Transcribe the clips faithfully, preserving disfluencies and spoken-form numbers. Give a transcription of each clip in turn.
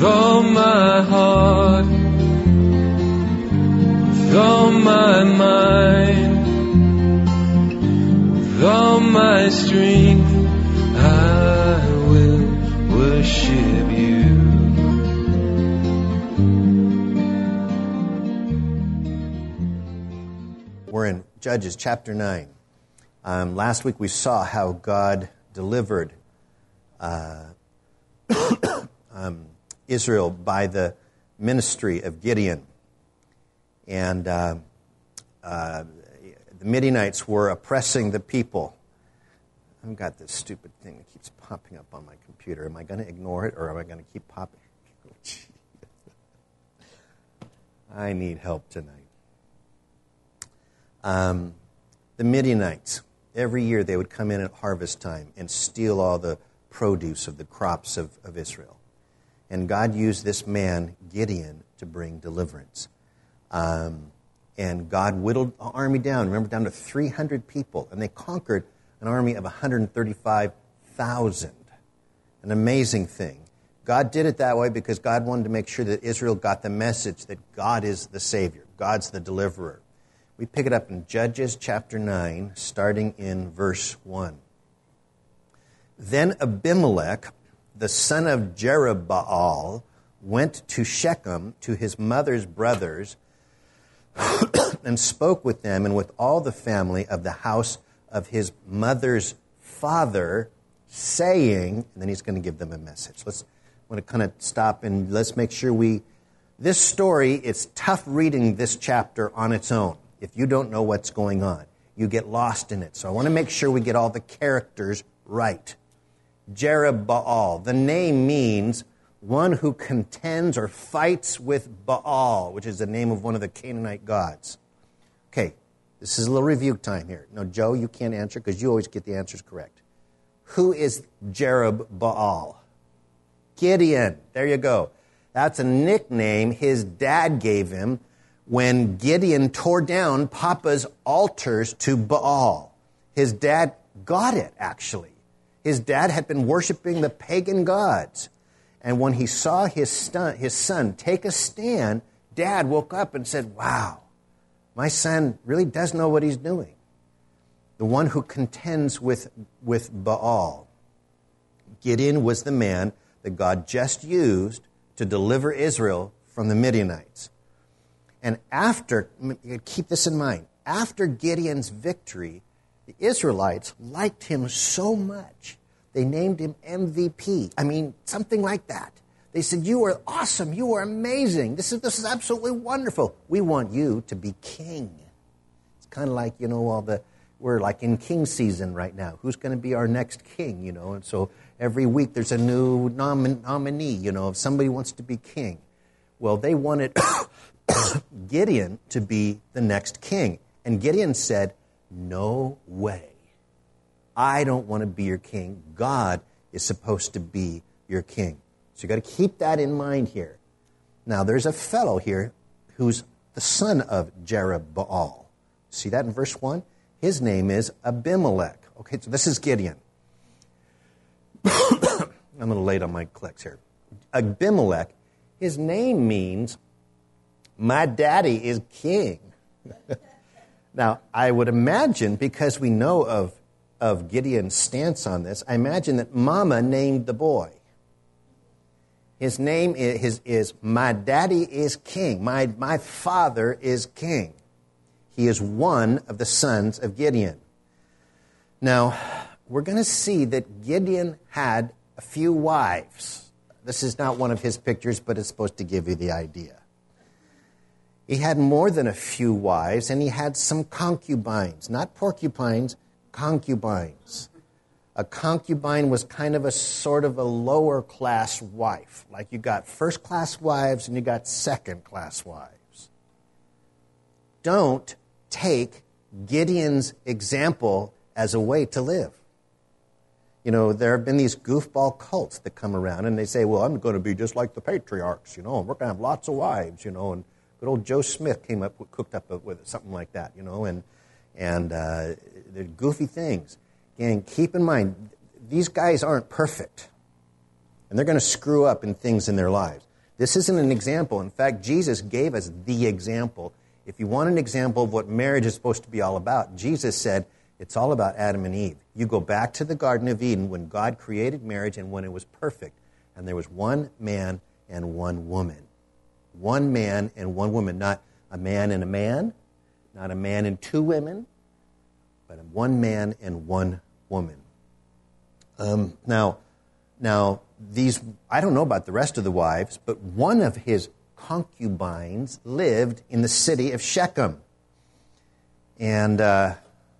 with all my heart, with all my mind, with all my strength, I will worship you. We're in Judges chapter nine. Um, last week we saw how God delivered uh, um, Israel by the ministry of Gideon. And uh, uh, the Midianites were oppressing the people. I've got this stupid thing that keeps popping up on my computer. Am I going to ignore it, or am I going to keep popping? I need help tonight. Um, the Midianites, every year they would come in at harvest time and steal all the produce of the crops of, of Israel. And God used this man, Gideon, to bring deliverance. Um, and God whittled the army down, remember, down to three hundred people. And they conquered an army of one hundred thirty-five thousand. An amazing thing. God did it that way because God wanted to make sure that Israel got the message that God is the Savior. God's the deliverer. We pick it up in Judges chapter nine, starting in verse one. Then Abimelech, the son of Jerubbaal, went to Shechem to his mother's brothers and spoke with them and with all the family of the house of his mother's father, saying, and then he's going to give them a message. Let's I want to kind of stop and let's make sure we, this story, it's tough reading this chapter on its own. If you don't know what's going on, you get lost in it. So I want to make sure we get all the characters right. Jerubbaal. The name means one who contends or fights with Baal, which is the name of one of the Canaanite gods. Okay, this is a little review time here. Now, Joe, you can't answer because you always get the answers correct. Who is Jerubbaal? Gideon. There you go. That's a nickname his dad gave him when Gideon tore down Papa's altars to Baal. His dad got it, actually. His dad had been worshiping the pagan gods. And when he saw his son, his son take a stand, Dad woke up and said, wow, my son really does know what he's doing. The one who contends with, with Baal. Gideon was the man that God just used to deliver Israel from the Midianites. And after, keep this in mind, after Gideon's victory, the Israelites liked him so much, they named him M V P. I mean, something like that. They said, you are awesome, you are amazing, this is, this is absolutely wonderful. We want you to be king. It's kind of like, you know, all the, we're like in king season right now. Who's going to be our next king, you know? And so every week there's a new nom- nominee, you know, if somebody wants to be king. Well, they wanted Gideon to be the next king. And Gideon said, no way. I don't want to be your king. God is supposed to be your king. So you've got to keep that in mind here. Now, there's a fellow here who's the son of Jerubbaal. See that in verse one? His name is Abimelech. Okay, so this is Gideon. I'm a little late on my clicks here. Abimelech, his name means, my daddy is king. Now, I would imagine, because we know of, of Gideon's stance on this, I imagine that Mama named the boy. His name is, his, is my daddy is king. My, my father is king. He is one of the sons of Gideon. Now, we're going to see that Gideon had a few wives. This is not one of his pictures, but it's supposed to give you the idea. He had more than a few wives, and he had some concubines. Not porcupines, concubines. A concubine was kind of a sort of a lower-class wife. Like you got first-class wives and you got second-class wives. Don't take Gideon's example as a way to live. You know, there have been these goofball cults that come around, and they say, well, I'm going to be just like the patriarchs, you know, and we're going to have lots of wives, you know, and good old Joe Smith came up, cooked up with something like that, you know, and and uh, they're goofy things. And keep in mind, these guys aren't perfect, and they're going to screw up in things in their lives. This isn't an example. In fact, Jesus gave us the example. If you want an example of what marriage is supposed to be all about, Jesus said it's all about Adam and Eve. You go back to the Garden of Eden when God created marriage and when it was perfect. And there was one man and one woman. One man and one woman. Not a man and a man. Not a man and two women. But one man and one woman. Um, now, now these, I don't know about the rest of the wives, but one of his concubines lived in the city of Shechem. And, uh,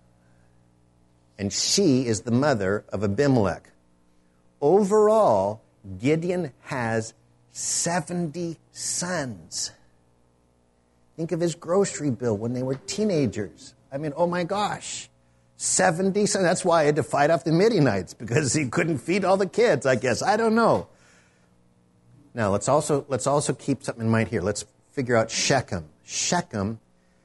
and she is the mother of Abimelech. Overall, Gideon has seventy sons. Think of his grocery bill when they were teenagers. I mean, oh my gosh. seventy sons. That's why he had to fight off the Midianites, because he couldn't feed all the kids, I guess. I don't know. Now, let's also, let's also keep something in mind here. Let's figure out Shechem. Shechem,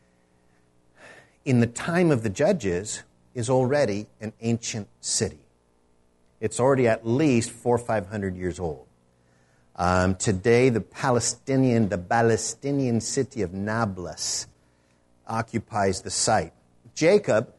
in the time of the judges, is already an ancient city. It's already at least four or five hundred years old. Um, today, the Palestinian, the Palestinian city of Nablus occupies the site. Jacob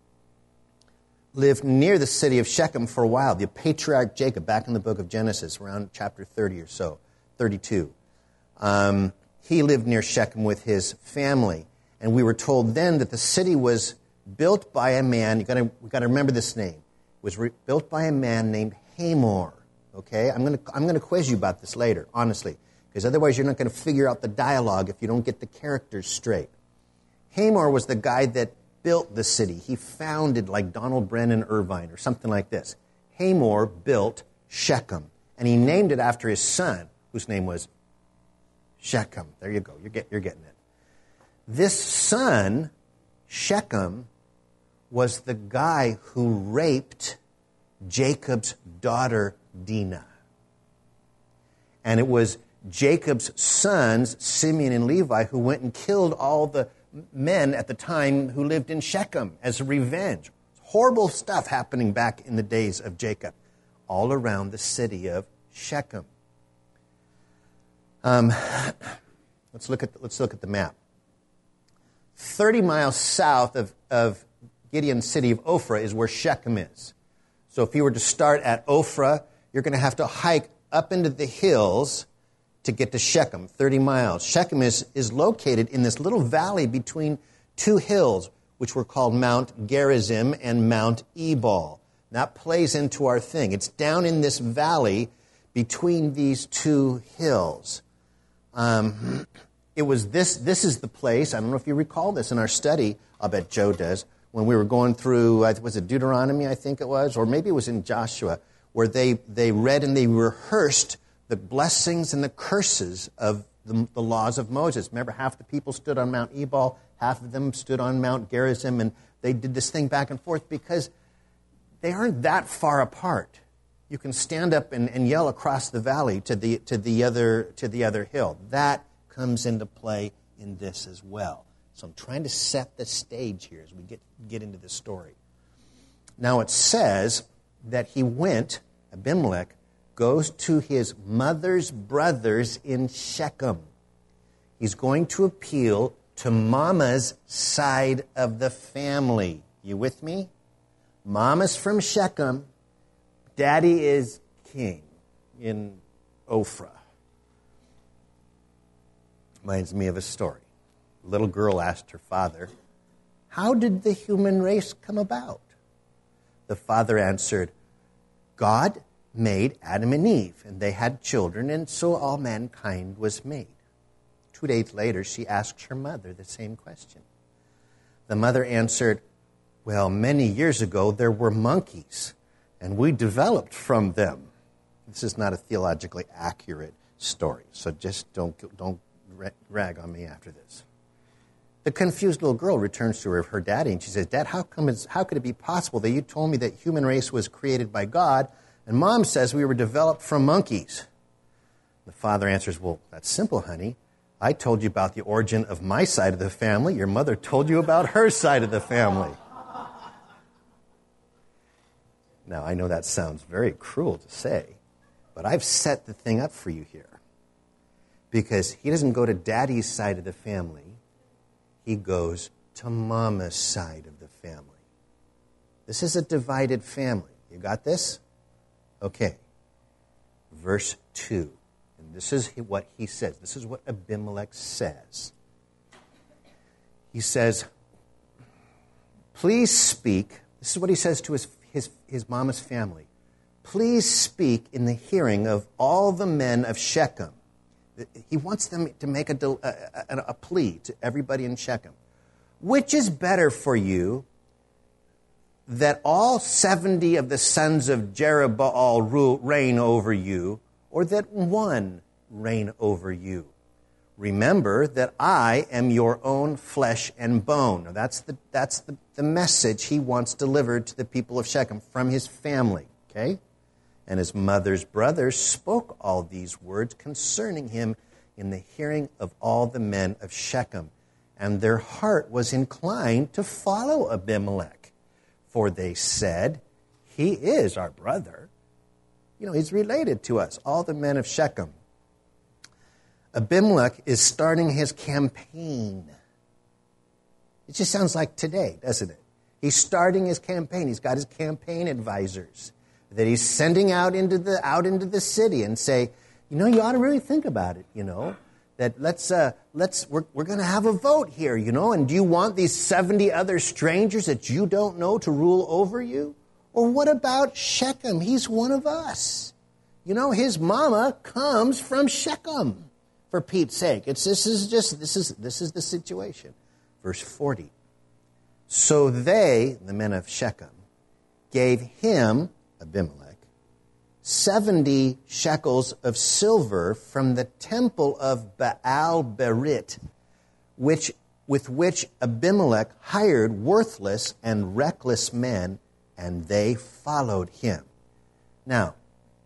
lived near the city of Shechem for a while. The patriarch Jacob, back in the book of Genesis, around chapter thirty or so, thirty-two. Um, he lived near Shechem with his family. And we were told then that the city was built by a man. You've got to, you've got to remember this name. It was re- built by a man named Hamor. Okay? I'm going to I'm going to quiz you about this later, honestly. Because otherwise you're not going to figure out the dialogue if you don't get the characters straight. Hamor was the guy that built the city. He founded, like Donald Brennan Irvine or something like this. Hamor built Shechem. And he named it after his son, whose name was Shechem. There you go. You're, get, you're getting it. This son, Shechem, was the guy who raped Jacob's daughter, Dinah. And it was Jacob's sons, Simeon and Levi, who went and killed all the men at the time who lived in Shechem as a revenge. Horrible stuff happening back in the days of Jacob, all around the city of Shechem. Um, let's look at the, let's look at the map. Thirty miles south of, of Gideon's city of Ophrah is where Shechem is. So if you were to start at Ophrah, you're going to have to hike up into the hills to get to Shechem, thirty miles. Shechem is, is located in this little valley between two hills, which were called Mount Gerizim and Mount Ebal. That plays into our thing. It's down in this valley between these two hills. Um, it was this, this is the place, I don't know if you recall this in our study, I'll bet Joe does, when we were going through, was it Deuteronomy, I think it was, or maybe it was in Joshua, where they, they read and they rehearsed the blessings and the curses of the, the laws of Moses. Remember, half the people stood on Mount Ebal, half of them stood on Mount Gerizim, and they did this thing back and forth because they aren't that far apart. You can stand up and, and yell across the valley to the to the other to the other hill. That comes into play in this as well. So I'm trying to set the stage here as we get get into the story. Now it says that he went, Abimelech, goes to his mother's brothers in Shechem. He's going to appeal to Mama's side of the family. You with me? Mama's from Shechem. Daddy is king in Ophrah. Reminds me of a story. A little girl asked her father, "How did the human race come about?" The father answered, "God made Adam and Eve, and they had children, and so all mankind was made." Two days later, she asked her mother the same question. The mother answered, "Well, many years ago, there were monkeys, and we developed from them." This is not a theologically accurate story, so just don't, don't rag on me after this. The confused little girl returns to her, her daddy, and she says, "Dad, how come it's, how could it be possible that you told me that human race was created by God, and Mom says we were developed from monkeys?" The father answers, "Well, that's simple, honey. I told you about the origin of my side of the family. Your mother told you about her side of the family." Now, I know that sounds very cruel to say, but I've set the thing up for you here. because he doesn't go to daddy's side of the family. He goes to mama's side of the family. This is a divided family. You got this? Okay. Verse two. And this is what he says. This is what Abimelech says. He says, please speak. This is what he says to his, his, his mama's family. Please speak in the hearing of all the men of Shechem. He wants them to make a, a, a plea to everybody in Shechem. Which is better for you, that all seventy of the sons of Jerubbaal rule, reign over you, or that one reign over you? Remember that I am your own flesh and bone. Now that's the that's the, the message he wants delivered to the people of Shechem from his family. Okay? And his mother's brothers spoke all these words concerning him in the hearing of all the men of Shechem. And their heart was inclined to follow Abimelech. For they said, he is our brother. You know, he's related to us, all the men of Shechem. Abimelech is starting his campaign. It just sounds like today, doesn't it? He's starting his campaign. He's got his campaign advisors that he's sending out into the out into the city and say, you know, you ought to really think about it, you know, that let's uh, let's we're we're going to have a vote here, you know, and do you want these seventy other strangers that you don't know to rule over you? Or what about Shechem? He's one of us. You know, his mama comes from Shechem. For Pete's sake, it's this is just this is this is the situation. Verse forty. So they, the men of Shechem, gave him, Abimelech, seventy shekels of silver from the temple of Baal Berit, which with which Abimelech hired worthless and reckless men, and they followed him. Now,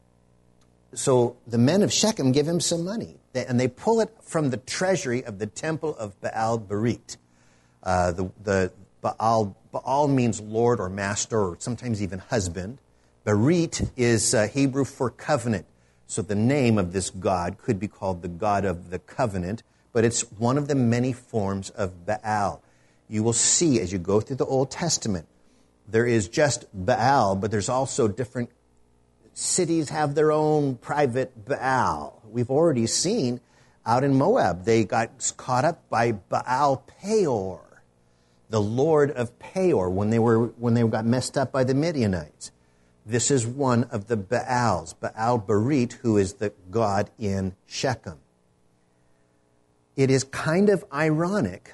so the men of Shechem give him some money. And they pull it from the treasury of the temple of Baal Berit. Uh, the, the Baal, Baal means Lord or master or sometimes even husband. Berit is uh, Hebrew for covenant. So the name of this god could be called the God of the covenant, but it's one of the many forms of Baal. You will see as you go through the Old Testament, there is just Baal, but there's also different cities have their own private Baal. We've already seen out in Moab, they got caught up by Baal Peor, the Lord of Peor, when they were when they got messed up by the Midianites. This is one of the Baals, Baal Berit, who is the god in Shechem. It is kind of ironic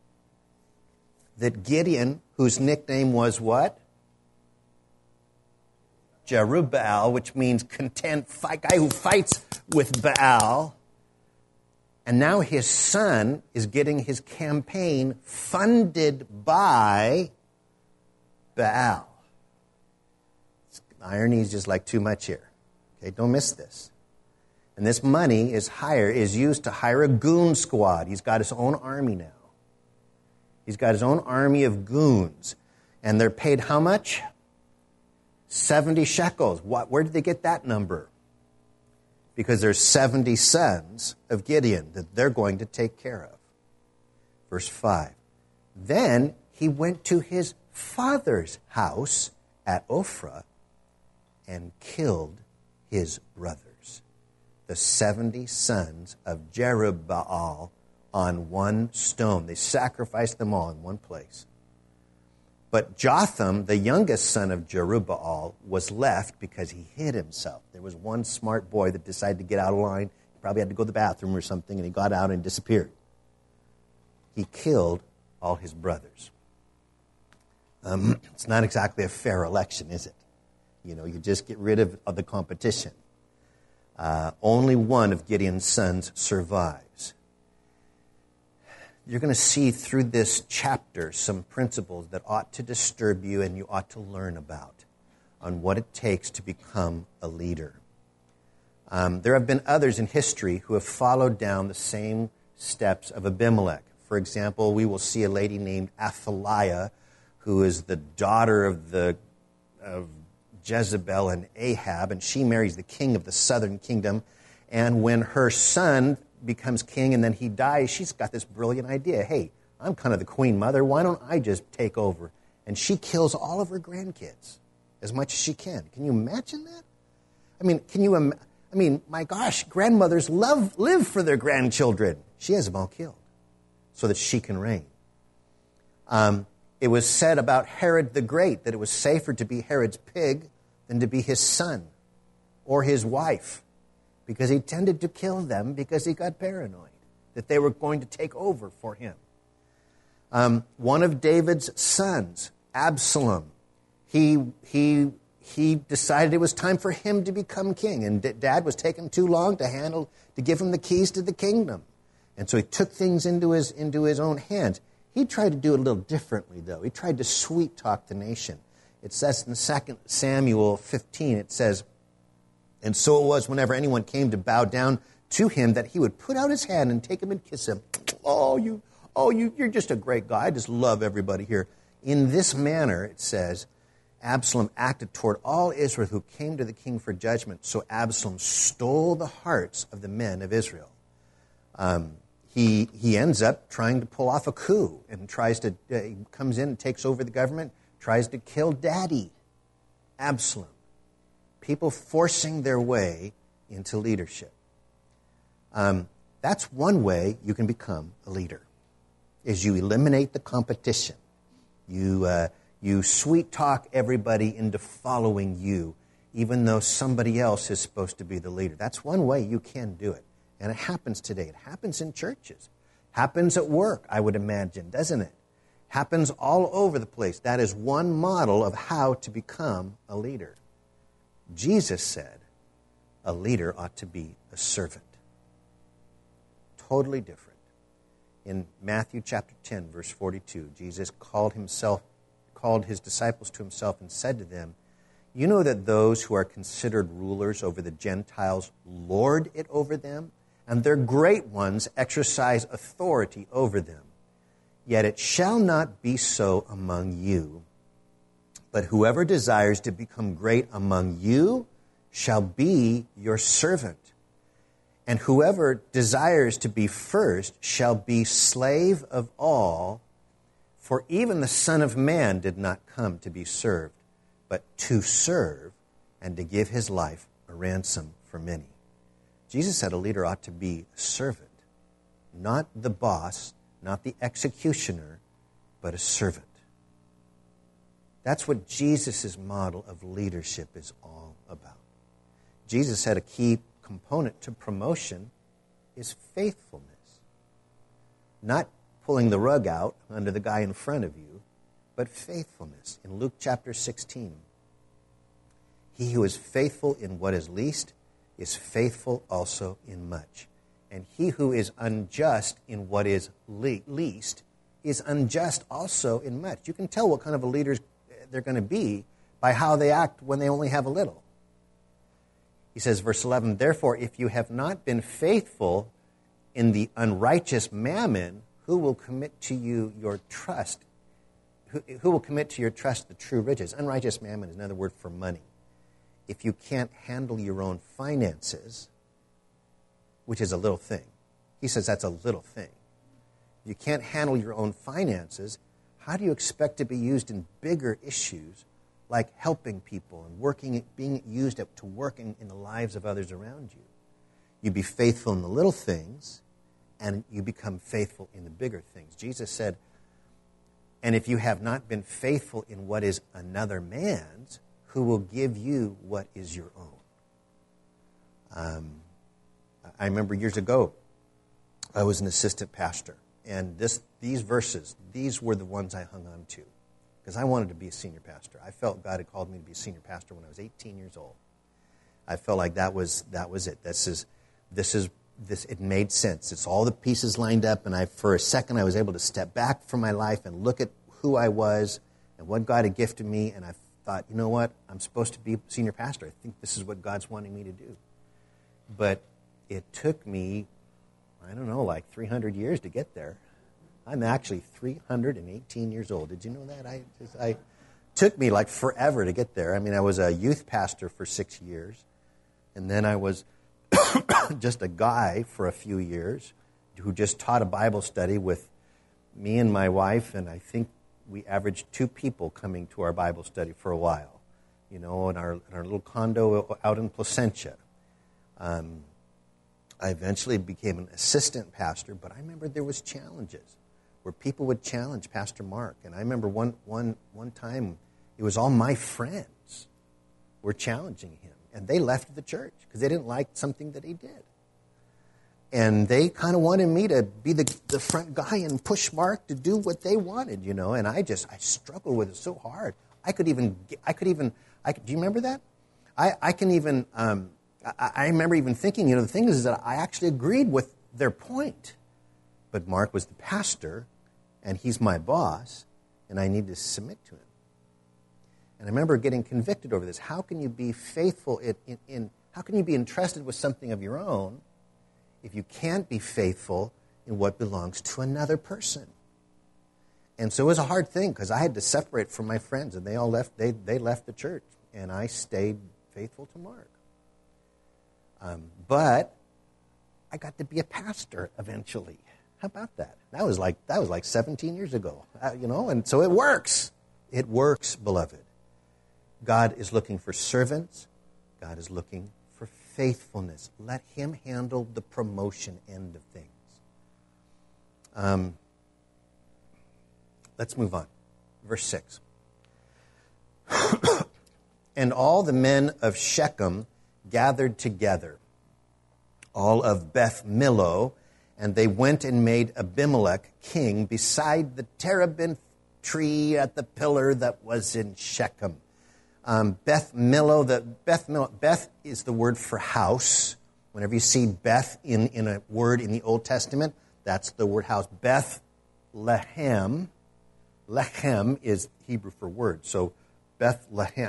that Gideon, whose nickname was what? Jerubbaal, which means content fight, guy who fights with Baal. And now his son is getting his campaign funded by Baal. Irony is just like too much here. Okay, don't miss this. And this money is hire is used to hire a goon squad. He's got his own army now. He's got his own army of goons. And they're paid how much? seventy shekels. What, where did they get that number? Because there's seventy sons of Gideon that they're going to take care of. Verse five. Then he went to his father's house at Ophrah and killed his brothers, the seventy sons of Jerubbaal, on one stone. They sacrificed them all in one place. But Jotham, the youngest son of Jerubbaal, was left because he hid himself. There was one smart boy that decided to get out of line. He probably had to go to the bathroom or something, and he got out and disappeared. He killed all his brothers. Um, it's not exactly a fair election, is it? You know, you just get rid of, of the competition. Uh, only one of Gideon's sons survives. You're going to see through this chapter some principles that ought to disturb you and you ought to learn about on what it takes to become a leader. Um, there have been others in history who have followed down the same steps of Abimelech. For example, we will see a lady named Athaliah, who is the daughter of the of Jezebel and Ahab, and she marries the king of the southern kingdom. And when her son becomes king and then he dies, she's got this brilliant idea. Hey, I'm kind of the queen mother. Why don't I just take over? And she kills all of her grandkids as much as she can. Can you imagine that? I mean, can you? Im- I mean, my gosh, grandmothers love live for their grandchildren. She has them all killed so that she can reign. Um, it was said about Herod the Great that it was safer to be Herod's pig than to be his son or his wife, because he tended to kill them because he got paranoid that they were going to take over for him. Um, one of David's sons, Absalom, he he he decided it was time for him to become king, and d- Dad was taking too long to handle to give him the keys to the kingdom, and so he took things into his into his own hands. He tried to do it a little differently, though. He tried to sweet talk the nation. It says in Second Samuel fifteen, it says, "And so it was whenever anyone came to bow down to him that he would put out his hand and take him and kiss him. Oh, you, oh, you, you're just a great guy. I just love everybody here." In this manner, it says, Absalom acted toward all Israel who came to the king for judgment. So Absalom stole the hearts of the men of Israel. Um, he he ends up trying to pull off a coup and tries to uh, he comes in and takes over the government, tries to kill Daddy, Absalom. People forcing their way into leadership. Um, that's one way you can become a leader, is you eliminate the competition. You uh, you sweet talk everybody into following you, even though somebody else is supposed to be the leader. That's one way you can do it. And it happens today. It happens in churches. Happens at work, I would imagine, doesn't it? Happens all over the place. That is one model of how to become a leader. Jesus said a leader ought to be a servant. Totally different. In Matthew chapter ten, verse forty-two, Jesus called himself, called his disciples to himself and said to them, "You know that those who are considered rulers over the Gentiles lord it over them, and their great ones exercise authority over them. Yet it shall not be so among you. But whoever desires to become great among you shall be your servant. And whoever desires to be first shall be slave of all. For even the Son of Man did not come to be served, but to serve and to give his life a ransom for many." Jesus said a leader ought to be a servant, not the boss, not the executioner, but a servant. That's what Jesus' model of leadership is all about. Jesus said a key component to promotion is faithfulness. Not pulling the rug out under the guy in front of you, but faithfulness. In Luke chapter sixteen, he who is faithful in what is least is faithful also in much. And he who is unjust in what is le- least is unjust also in much. You can tell what kind of a leader they're going to be by how they act when they only have a little. He says, verse eleven, "Therefore, if you have not been faithful in the unrighteous mammon, who will commit to you your trust? Who, who will commit to your trust the true riches?" Unrighteous mammon is another word for money. If you can't handle your own finances, which is a little thing. He says that's a little thing. If you can't handle your own finances, how do you expect to be used in bigger issues like helping people and working, being used to work in, in the lives of others around you? You be faithful in the little things, and you become faithful in the bigger things. Jesus said, "And if you have not been faithful in what is another man's, who will give you what is your own?" Um, I remember years ago, I was an assistant pastor, and this these verses, these were the ones I hung on to, because I wanted to be a senior pastor. I felt God had called me to be a senior pastor when I was eighteen years old. I felt like that was that was it. This is this is this. It made sense. It's all the pieces lined up, and I, for a second, I was able to step back from my life and look at who I was and what God had gifted me, and I thought, you know what? I'm supposed to be a senior pastor. I think this is what God's wanting me to do. But it took me, I don't know, like three hundred years to get there. I'm actually three hundred eighteen years old. Did you know that? I, just, I took me like forever to get there. I mean, I was a youth pastor for six years, and then I was just a guy for a few years who just taught a Bible study with me and my wife, and I think we averaged two people coming to our Bible study for a while, you know, in our, in our little condo out in Placentia. Um, I eventually became an assistant pastor, but I remember there was challenges where people would challenge Pastor Mark. And I remember one, one, one time it was all my friends were challenging him. And they left the church because they didn't like something that he did. And they kind of wanted me to be the, the front guy and push Mark to do what they wanted, you know. And I just, I struggled with it so hard. I could even, I could even, I could, do you remember that? I, I can even, um, I, I remember even thinking, you know, the thing is that I actually agreed with their point. But Mark was the pastor, and he's my boss, and I need to submit to him. And I remember getting convicted over this. How can you be faithful in, in, in how can you be entrusted with something of your own if you can't be faithful in what belongs to another person? And so it was a hard thing because I had to separate from my friends, and they all left. They they left the church, and I stayed faithful to Mark. Um, but I got to be a pastor eventually. How about that? That was like that was like seventeen years ago, uh, you know. And so it works. It works, beloved. God is looking for servants. God is looking for faithfulness. Let him handle the promotion end of things. Um, let's move on. Verse six. And all the men of Shechem gathered together, all of Beth Millo, and they went and made Abimelech king beside the terebinth tree at the pillar that was in Shechem. Um, Beth Millo, the Beth Millo, Beth is the word for house. Whenever you see Beth in, in a word in the Old Testament, that's the word house. Beth Lehem, Lechem is Hebrew for word. So Beth Lehem,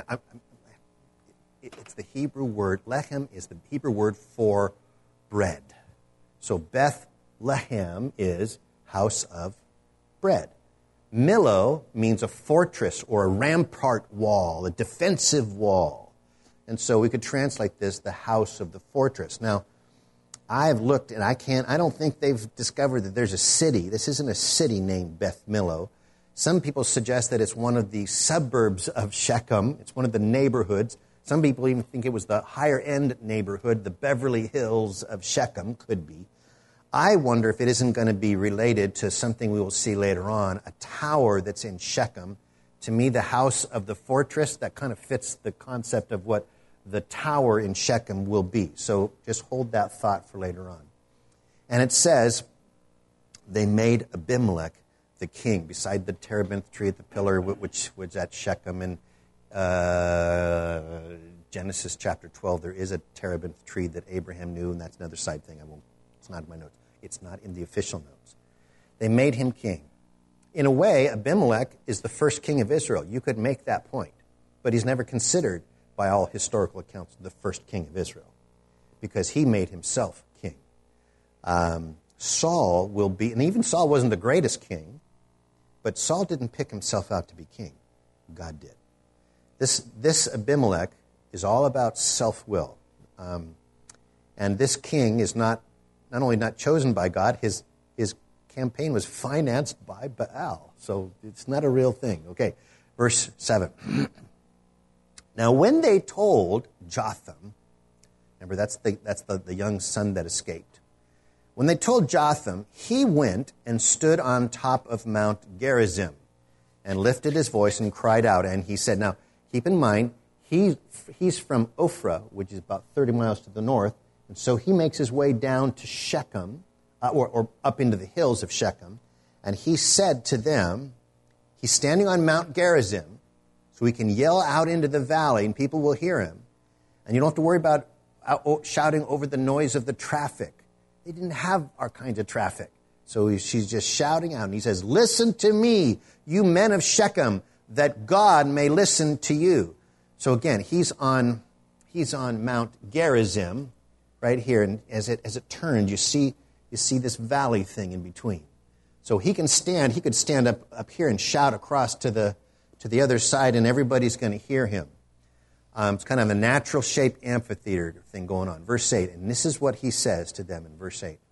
it's the Hebrew word. Lechem is the Hebrew word for bread. So Beth Lehem is house of bread. Millo means a fortress or a rampart wall, a defensive wall. And so we could translate this, the house of the fortress. Now, I've looked, and I can't, I don't think they've discovered that there's a city. This isn't a city named Beth Millo. Some people suggest that it's one of the suburbs of Shechem. It's one of the neighborhoods. Some people even think it was the higher-end neighborhood, the Beverly Hills of Shechem, could be. I wonder if it isn't going to be related to something we will see later on, a tower that's in Shechem. To me, the house of the fortress, that kind of fits the concept of what the tower in Shechem will be. So just hold that thought for later on. And it says, they made Abimelech the king beside the terebinth tree at the pillar, which was at Shechem. In uh, Genesis chapter twelve, there is a terebinth tree that Abraham knew, and that's another side thing. I won't. It's not in my notes. It's not in the official notes. They made him king. In a way, Abimelech is the first king of Israel. You could make that point. But he's never considered, by all historical accounts, the first king of Israel because he made himself king. Um, Saul will be, and even Saul wasn't the greatest king, but Saul didn't pick himself out to be king. God did. This, this Abimelech is all about self-will. Um, and this king is not Not only not chosen by God, his his campaign was financed by Baal. So it's not a real thing. Okay, verse seven. Now when they told Jotham, remember that's the that's the, the young son that escaped. When they told Jotham, he went and stood on top of Mount Gerizim and lifted his voice and cried out. And he said, now keep in mind, he, he's from Ophrah, which is about thirty miles to the north. And so he makes his way down to Shechem, uh, or, or up into the hills of Shechem, and he said to them, he's standing on Mount Gerizim, so he can yell out into the valley, and people will hear him. And you don't have to worry about out, shouting over the noise of the traffic. They didn't have our kind of traffic. So he, she's just shouting out, and he says, listen to me, you men of Shechem, that God may listen to you. So again, he's on, he's on Mount Gerizim, right here, and as it as it turned, you see you see this valley thing in between. So he can stand, he could stand up, up here and shout across to the to the other side, and everybody's going to hear him. Um, it's kind of a natural-shaped amphitheater thing going on. Verse eight, and this is what he says to them in verse eight.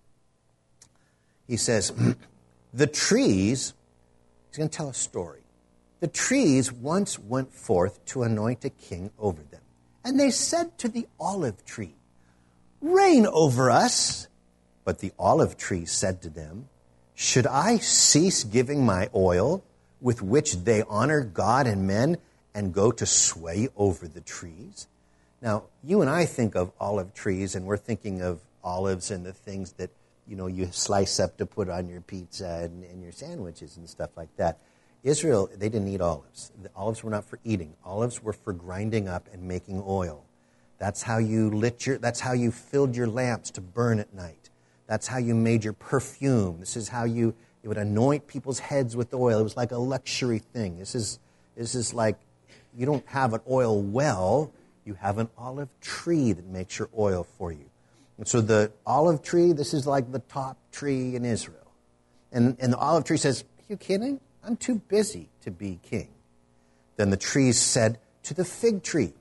He says, the trees, he's going to tell a story. The trees once went forth to anoint a king over them. And they said to the olive tree, reign over us. But the olive tree said to them, should I cease giving my oil, with which they honor God and men, and go to sway over the trees? Now, you and I think of olive trees, and we're thinking of olives and the things that, you know, you slice up to put on your pizza and, and your sandwiches and stuff like that. Israel, they didn't eat olives. The olives were not for eating. Olives were for grinding up and making oil. That's how you lit your, that's how you filled your lamps to burn at night. That's how you made your perfume. This is how you, it would anoint people's heads with oil. It was like a luxury thing. This is, this is like, you don't have an oil well, you have an olive tree that makes your oil for you. And so the olive tree, this is like the top tree in Israel. And, and the olive tree says, are you kidding? I'm too busy to be king. Then the trees said to the fig tree,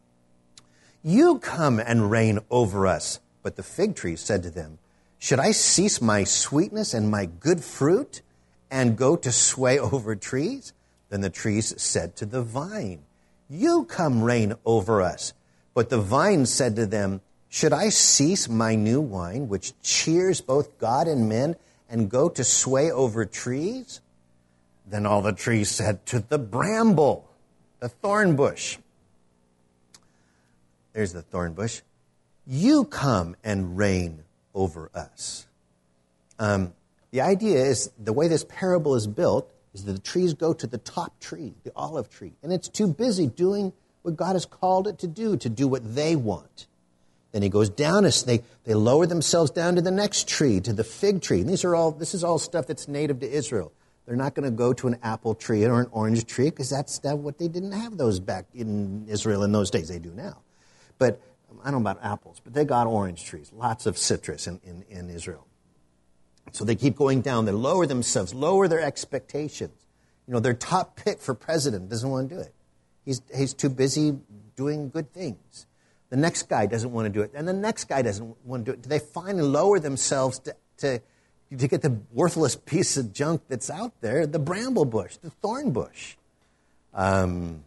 you come and reign over us. But the fig tree said to them, should I cease my sweetness and my good fruit and go to sway over trees? Then the trees said to the vine, you come reign over us. But the vine said to them, should I cease my new wine, which cheers both God and men, and go to sway over trees? Then all the trees said to the bramble, the thorn bush. There's the thorn bush. You come and reign over us. Um, the idea is, the way this parable is built, is that the trees go to the top tree, the olive tree, and it's too busy doing what God has called it to do, to do what they want. Then he goes down, as they, they lower themselves down to the next tree, to the fig tree. And these are all, this is all stuff that's native to Israel. They're not going to go to an apple tree or an orange tree, because that's that what they didn't have those back in Israel in those days. They do now. But I don't know about apples, but they got orange trees, lots of citrus in, in, in Israel. So they keep going down. They lower themselves, lower their expectations. You know, their top pick for president doesn't want to do it. He's, he's too busy doing good things. The next guy doesn't want to do it, and the next guy doesn't want to do it. They finally lower themselves to, to, to get the worthless piece of junk that's out there, the bramble bush, the thorn bush. Um,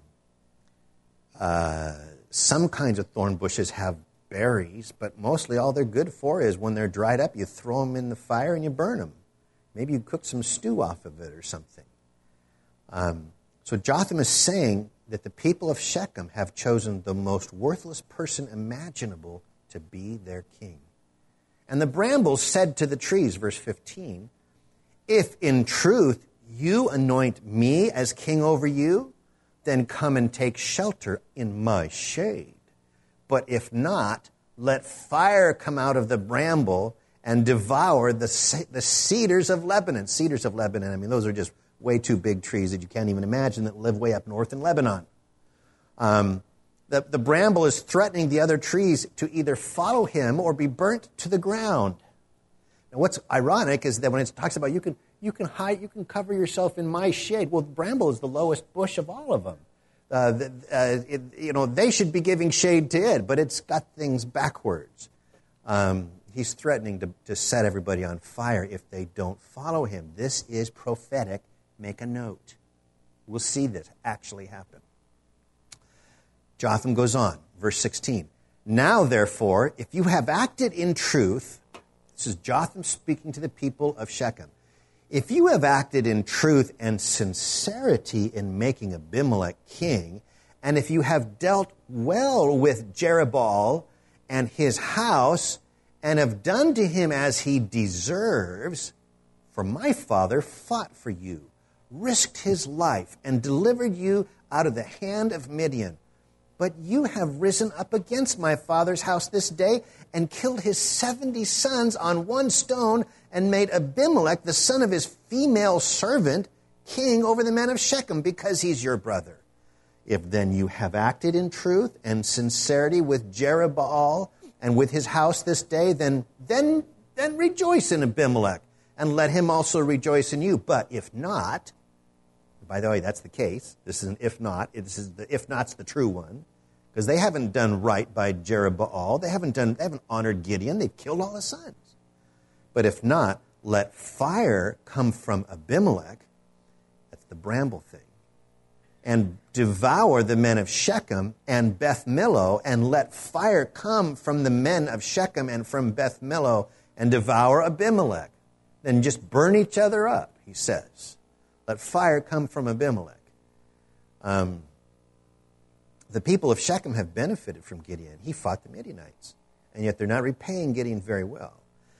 uh, some kinds of thorn bushes have berries, but mostly all they're good for is when they're dried up, you throw them in the fire and you burn them. Maybe you cook some stew off of it or something. Um, so Jotham is saying that the people of Shechem have chosen the most worthless person imaginable to be their king. And the brambles said to the trees, verse fifteen, if in truth you anoint me as king over you, then come and take shelter in my shade. But if not, let fire come out of the bramble and devour the, the cedars of Lebanon. Cedars of Lebanon, I mean, those are just way too big trees that you can't even imagine that live way up north in Lebanon. Um, the, the bramble is threatening the other trees to either follow him or be burnt to the ground. Now, what's ironic is that when it talks about you can you can hide, you can cover yourself in my shade. Well, the bramble is the lowest bush of all of them. Uh, the, uh, it, you know, they should be giving shade to it, but it's got things backwards. Um, he's threatening to, to set everybody on fire if they don't follow him. This is prophetic. Make a note. We'll see this actually happen. Jotham goes on, verse sixteen. Now, therefore, if you have acted in truth, this is Jotham speaking to the people of Shechem. If you have acted in truth and sincerity in making Abimelech king, and if you have dealt well with Jerubbaal and his house, and have done to him as he deserves, for my father fought for you, risked his life, and delivered you out of the hand of Midian. But you have risen up against my father's house this day and killed his seventy sons on one stone and made Abimelech, the son of his female servant, king over the men of Shechem because he's your brother. If then you have acted in truth and sincerity with Jerubbaal and with his house this day, then, then, then rejoice in Abimelech and let him also rejoice in you. But if not, by the way, that's the case. This is an if not. This is the if not's the true one, because they haven't done right by Jerubbaal. They haven't done, they haven't honored Gideon. They've killed all his sons. But if not, let fire come from Abimelech, that's the bramble thing, and devour the men of Shechem and Beth Millo, and let fire come from the men of Shechem and from Beth Millo and devour Abimelech. Then just burn each other up, he says. Let fire come from Abimelech. Um, the people of Shechem have benefited from Gideon. He fought the Midianites, and yet they're not repaying Gideon very well.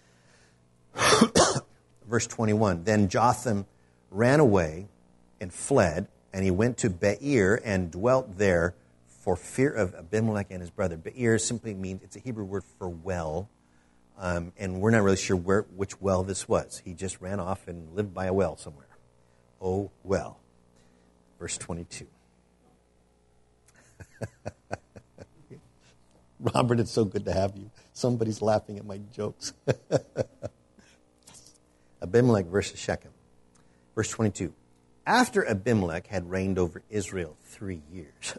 Verse twenty-one, then Jotham ran away and fled, and he went to Beer and dwelt there for fear of Abimelech and his brother. Beer simply means, it's a Hebrew word for well, um, and we're not really sure where which well this was. He just ran off and lived by a well somewhere. Oh, well. Verse twenty-two. Robert, it's so good to have you. Somebody's laughing at my jokes. Abimelech versus Shechem. Verse twenty-two. After Abimelech had reigned over Israel three years,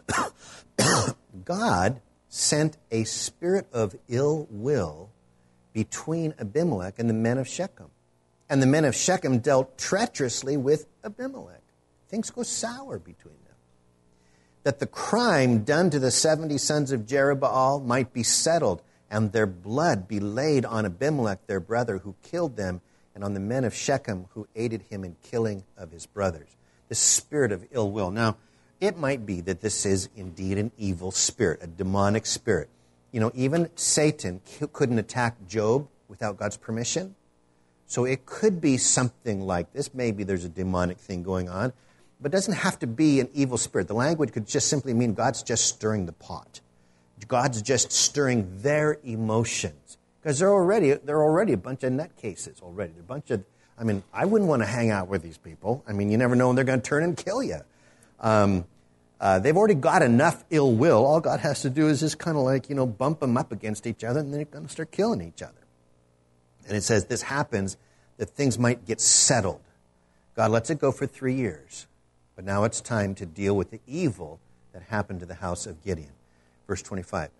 God sent a spirit of ill will between Abimelech and the men of Shechem. And the men of Shechem dealt treacherously with Abimelech. Things go sour between them. That the crime done to the seventy sons of Jerubbaal might be settled, and their blood be laid on Abimelech, their brother, who killed them, and on the men of Shechem who aided him in killing of his brothers. This spirit of ill will. Now, it might be that this is indeed an evil spirit, a demonic spirit. You know, even Satan couldn't attack Job without God's permission. So it could be something like this. Maybe there's a demonic thing going on, but it doesn't have to be an evil spirit. The language could just simply mean God's just stirring the pot. God's just stirring their emotions. Because they're already they're already a bunch of nutcases already. They're a bunch of, I mean, I wouldn't want to hang out with these people. I mean, you never know when they're going to turn and kill you. Um, uh, they've already got enough ill will. All God has to do is just kind of like, you know, bump them up against each other, and they're going to start killing each other. And it says this happens, that things might get settled. God lets it go for three years. But now it's time to deal with the evil that happened to the house of Gideon. Verse twenty-five.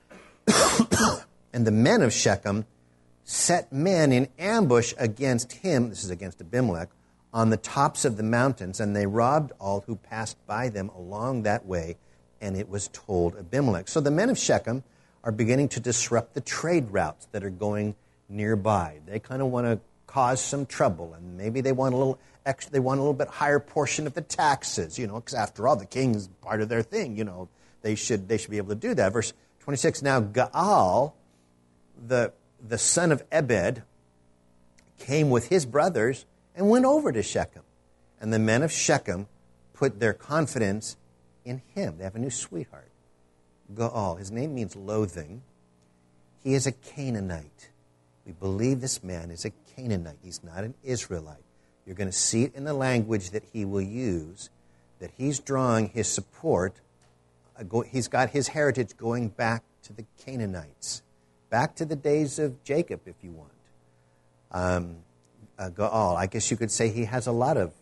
And the men of Shechem set men in ambush against him, this is against Abimelech, on the tops of the mountains, and they robbed all who passed by them along that way, and it was told Abimelech. So the men of Shechem are beginning to disrupt the trade routes that are going nearby. They kind of want to cause some trouble, and maybe they want a little extra, they want a little bit higher portion of the taxes, you know, because after all, the king's part of their thing, you know, they should they should be able to do that. Verse twenty-six, now Gaal, the the son of Ebed, came with his brothers and went over to Shechem. And the men of Shechem put their confidence in him. They have a new sweetheart. Gaal, his name means loathing. He is a Canaanite. We believe this man is a Canaanite. He's not an Israelite. You're going to see it in the language that he will use, that he's drawing his support. He's got his heritage going back to the Canaanites, back to the days of Jacob, if you want. Um, uh, Gaal, I guess you could say he has a lot of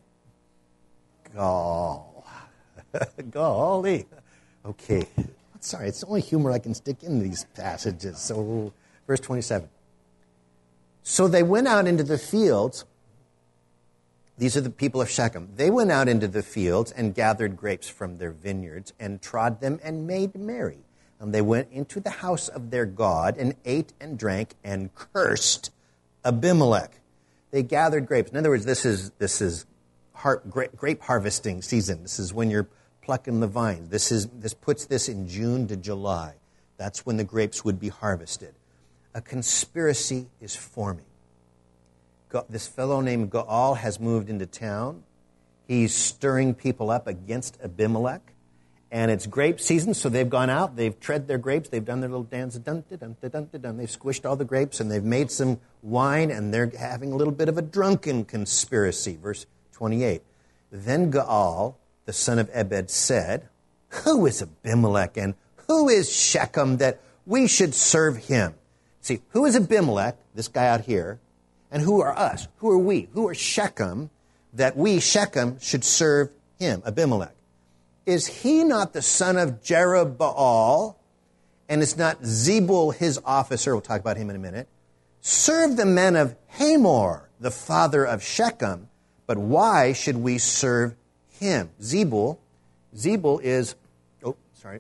Gaal. Golly. Okay. Sorry, it's the only humor I can stick in these passages. So, verse twenty-seven. So they went out into the fields. These are the people of Shechem. They went out into the fields and gathered grapes from their vineyards and trod them and made merry. And they went into the house of their God and ate and drank and cursed Abimelech. They gathered grapes. In other words, this is this is grape harvesting season. This is when you're plucking the vines. This is this puts this in June to July. That's when the grapes would be harvested. A conspiracy is forming. This fellow named Gaal has moved into town. He's stirring people up against Abimelech. And it's grape season, so they've gone out. They've tread their grapes. They've done their little dance. Dun, dun, dun, dun, dun. They've squished all the grapes, and they've made some wine, and they're having a little bit of a drunken conspiracy. Verse twenty-eight. Then Gaal, the son of Ebed, said, who is Abimelech, and who is Shechem, that we should serve him? See, who is Abimelech, this guy out here, and who are us? Who are we? Who are Shechem, that we, Shechem, should serve him, Abimelech? is he not the son of Jerubbaal? And is not Zebul his officer? We'll talk about him in a minute. Serve the men of Hamor, the father of Shechem. But why should we serve him? Zebul, Zebul is, oh, sorry.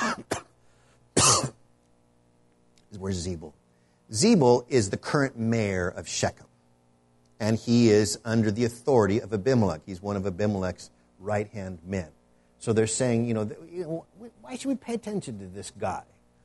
Where's Zebul? Zebul is the current mayor of Shechem. And he is under the authority of Abimelech. He's one of Abimelech's right-hand men. So they're saying, you know, you know, why should we pay attention to this guy?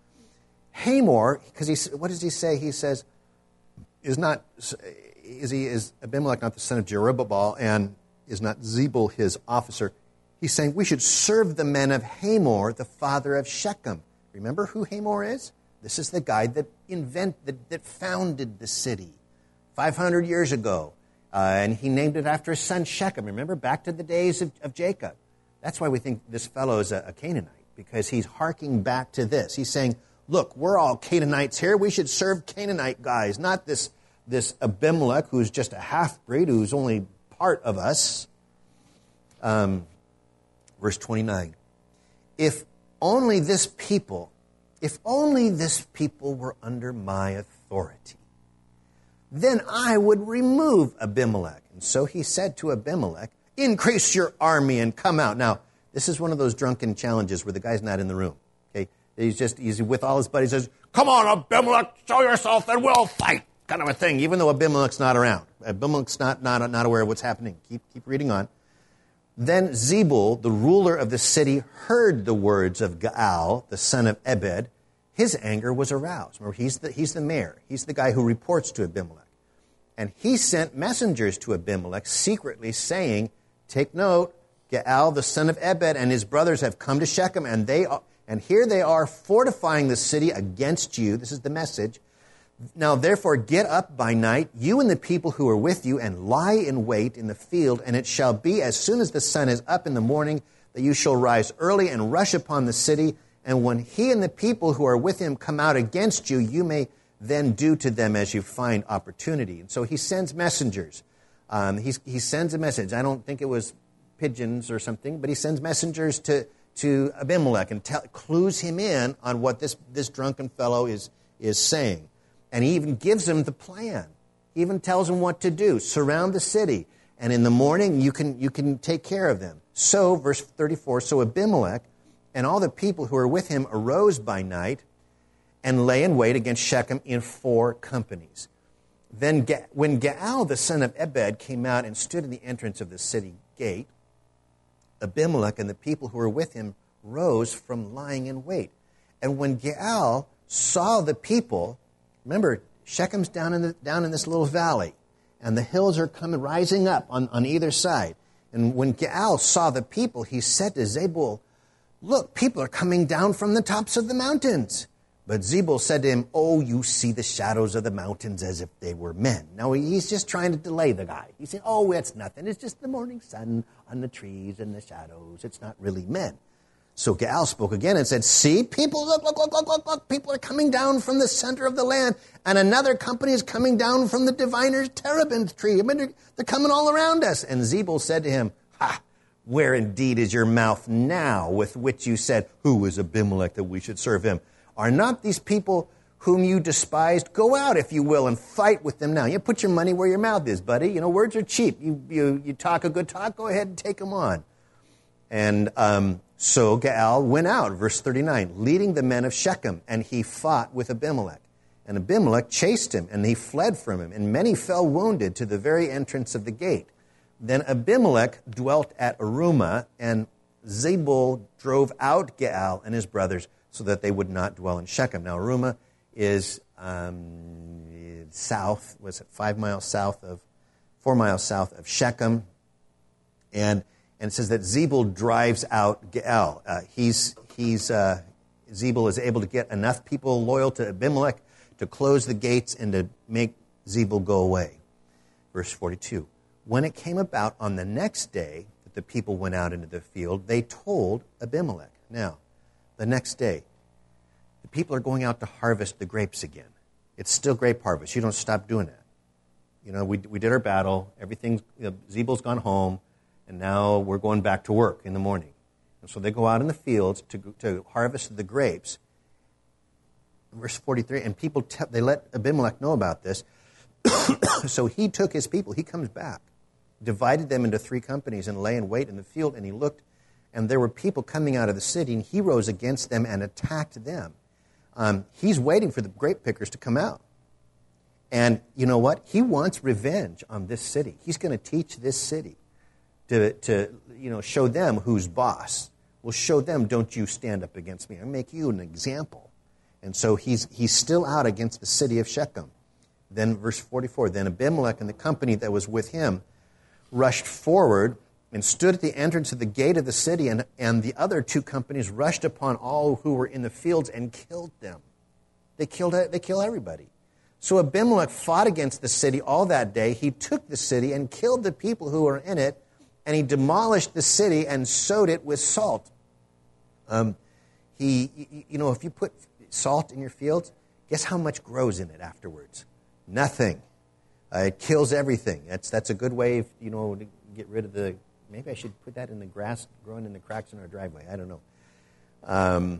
Hamor, because he, what does he say? He says, is not is he is Abimelech not the son of Jerubbaal, and is not Zebul his officer? He's saying we should serve the men of Hamor, the father of Shechem. Remember who Hamor is? This is the guy that invent that, that founded the city five hundred years ago, uh, and he named it after his son Shechem. Remember, back to the days of, of Jacob. That's why we think this fellow is a, a Canaanite, because he's harking back to this. He's saying, look, we're all Canaanites here. We should serve Canaanite guys, not this, this Abimelech who's just a half-breed, who's only part of us. Um, verse twenty-nine. If only this people, if only this people were under my authority, then I would remove Abimelech. And so he said to Abimelech, increase your army and come out. Now, this is one of those drunken challenges where the guy's not in the room. Okay, he's just he's with all his buddies. Says, "Come on, Abimelech, show yourself, and we'll fight." Kind of a thing. Even though Abimelech's not around, Abimelech's not not not aware of what's happening. Keep keep reading on. Then Zebul, the ruler of the city, heard the words of Gaal, the son of Ebed. His anger was aroused. Remember, he's the he's the mayor. He's the guy who reports to Abimelech, and he sent messengers to Abimelech secretly, saying, "Take note, Gaal, the son of Ebed, and his brothers have come to Shechem, and they are, and here they are fortifying the city against you." This is the message. "Now, therefore, get up by night, you and the people who are with you, and lie in wait in the field. And it shall be, as soon as the sun is up in the morning, that you shall rise early and rush upon the city. And when he and the people who are with him come out against you, you may then do to them as you find opportunity." And so he sends messengers. Um, he's, he sends a message. I don't think it was pigeons or something, but he sends messengers to, to Abimelech and tell, clues him in on what this, this drunken fellow is, is saying. And he even gives him the plan. He even tells him what to do. Surround the city, and in the morning you can, you can take care of them. So, verse thirty-four, so Abimelech and all the people who were with him arose by night and lay in wait against Shechem in four companies. Then Ga- when Gaal, the son of Ebed, came out and stood in the entrance of the city gate, Abimelech and the people who were with him rose from lying in wait. And when Gaal saw the people, remember, Shechem's down in the, down in this little valley, and the hills are coming rising up on, on either side. And when Gaal saw the people, he said to Zebul, "Look, people are coming down from the tops of the mountains." But Zebul said to him, "Oh, you see the shadows of the mountains as if they were men." Now, he's just trying to delay the guy. He's saying, "Oh, it's nothing. It's just the morning sun on the trees and the shadows. It's not really men." So Gaal spoke again and said, "See, people, look, look, look, look, look, look. People are coming down from the center of the land, and another company is coming down from the diviner's terebinth tree. I mean, they're, they're coming all around us." And Zebul said to him, "Ha! Where indeed is your mouth now with which you said, 'Who is Abimelech that we should serve him?' Are not these people whom you despised? Go out, if you will, and fight with them now." You put your money where your mouth is, buddy. You know, words are cheap. You you, you talk a good talk, go ahead and take them on. And um, so Gaal went out, verse thirty-nine, leading the men of Shechem, and he fought with Abimelech. And Abimelech chased him, and he fled from him, and many fell wounded to the very entrance of the gate. Then Abimelech dwelt at Arumah, and Zebul drove out Gaal and his brothers, so that they would not dwell in Shechem. Now, Arumah is um, south, was it five miles south of, four miles south of Shechem. And, and it says that Zebul drives out Gaal. Uh, he's, he's, uh, Zebul is able to get enough people loyal to Abimelech to close the gates and to make Zebul go away. Verse forty-two. When it came about on the next day that the people went out into the field, they told Abimelech. Now, the next day, the people are going out to harvest the grapes again. It's still grape harvest. You don't stop doing that. You know, we we did our battle. Everything's, you know, Zebul's gone home, and now we're going back to work in the morning. And so they go out in the fields to, to harvest the grapes. Verse forty-three, and people, te- they let Abimelech know about this. So he took his people, he comes back, divided them into three companies and lay in wait in the field, and he looked, and there were people coming out of the city, and he rose against them and attacked them. Um, he's waiting for the grape pickers to come out. And you know what? He wants revenge on this city. He's going to teach this city to, to you know, show them who's boss. Well, show them, don't you stand up against me. I'll make you an example. And so he's he's still out against the city of Shechem. Then verse forty-four, then Abimelech and the company that was with him rushed forward and stood at the entrance of the gate of the city, and, and the other two companies rushed upon all who were in the fields and killed them. They killed they killed everybody. So Abimelech fought against the city all that day. He took the city and killed the people who were in it, and he demolished the city and sowed it with salt. Um, he, you know, if you put salt in your fields, guess how much grows in it afterwards? Nothing. Uh, it kills everything. That's that's a good way, of, you know, to get rid of the. Maybe I should put that in the grass growing in the cracks in our driveway. I don't know. Um,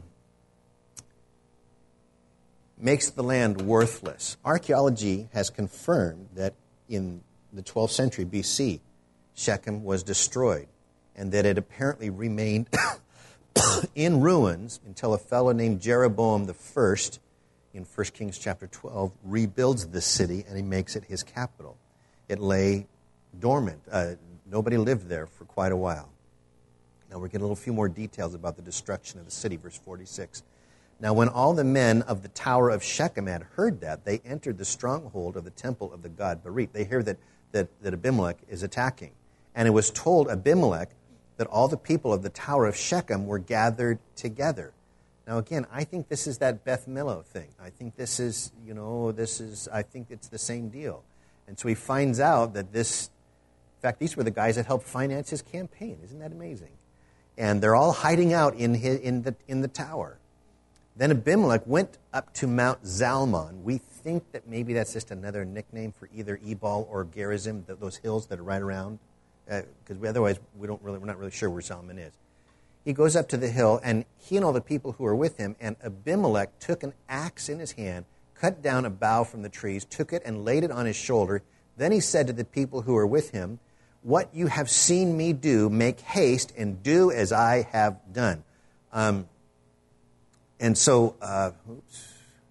makes the land worthless. Archaeology has confirmed that in the twelfth century B C, Shechem was destroyed, and that it apparently remained in ruins until a fellow named Jeroboam the First, in First Kings chapter twelve, rebuilds the city and he makes it his capital. It lay dormant. Uh, nobody lived there for quite a while. Now we're getting a little few more details about the destruction of the city, verse forty-six. Now when all the men of the tower of Shechem had heard that, they entered the stronghold of the temple of the god Berit. They hear that, that, that Abimelech is attacking. And it was told Abimelech that all the people of the tower of Shechem were gathered together. Now, again, I think this is that Beth Millo thing. I think this is, you know, this is, I think it's the same deal. And so he finds out that this, in fact, these were the guys that helped finance his campaign. Isn't that amazing? And they're all hiding out in, his, in, the, in the tower. Then Abimelech went up to Mount Zalmon. We think that maybe that's just another nickname for either Ebal or Gerizim, those hills that are right around. Because uh, otherwise we don't really, we're not really sure where Zalmon is. He goes up to the hill, and he and all the people who were with him, and Abimelech took an axe in his hand, cut down a bough from the trees, took it and laid it on his shoulder. Then he said to the people who were with him, "What you have seen me do, make haste and do as I have done." Um, and so, uh, oops.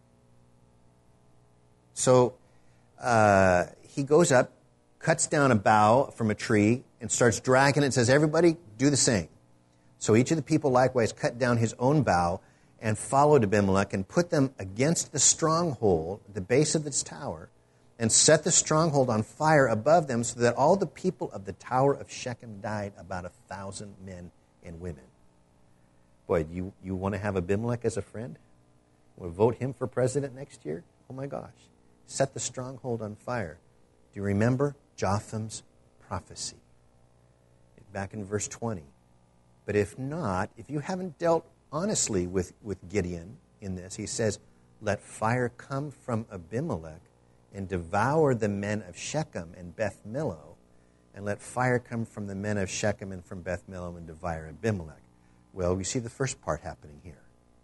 So uh, he goes up, cuts down a bough from a tree, and starts dragging it and says, "Everybody, do the same." So each of the people likewise cut down his own bough and followed Abimelech and put them against the stronghold at the base of this tower and set the stronghold on fire above them so that all the people of the tower of Shechem died, about a thousand men and women. Boy, you, you want to have Abimelech as a friend? Want to vote him for president next year? Oh my gosh. Set the stronghold on fire. Do you remember Jotham's prophecy? Back in verse twenty. But if not, if you haven't dealt honestly with, with Gideon in this, he says, "Let fire come from Abimelech and devour the men of Shechem and Beth Millo, and let fire come from the men of Shechem and from Beth Millo and devour Abimelech." Well, we see the first part happening here.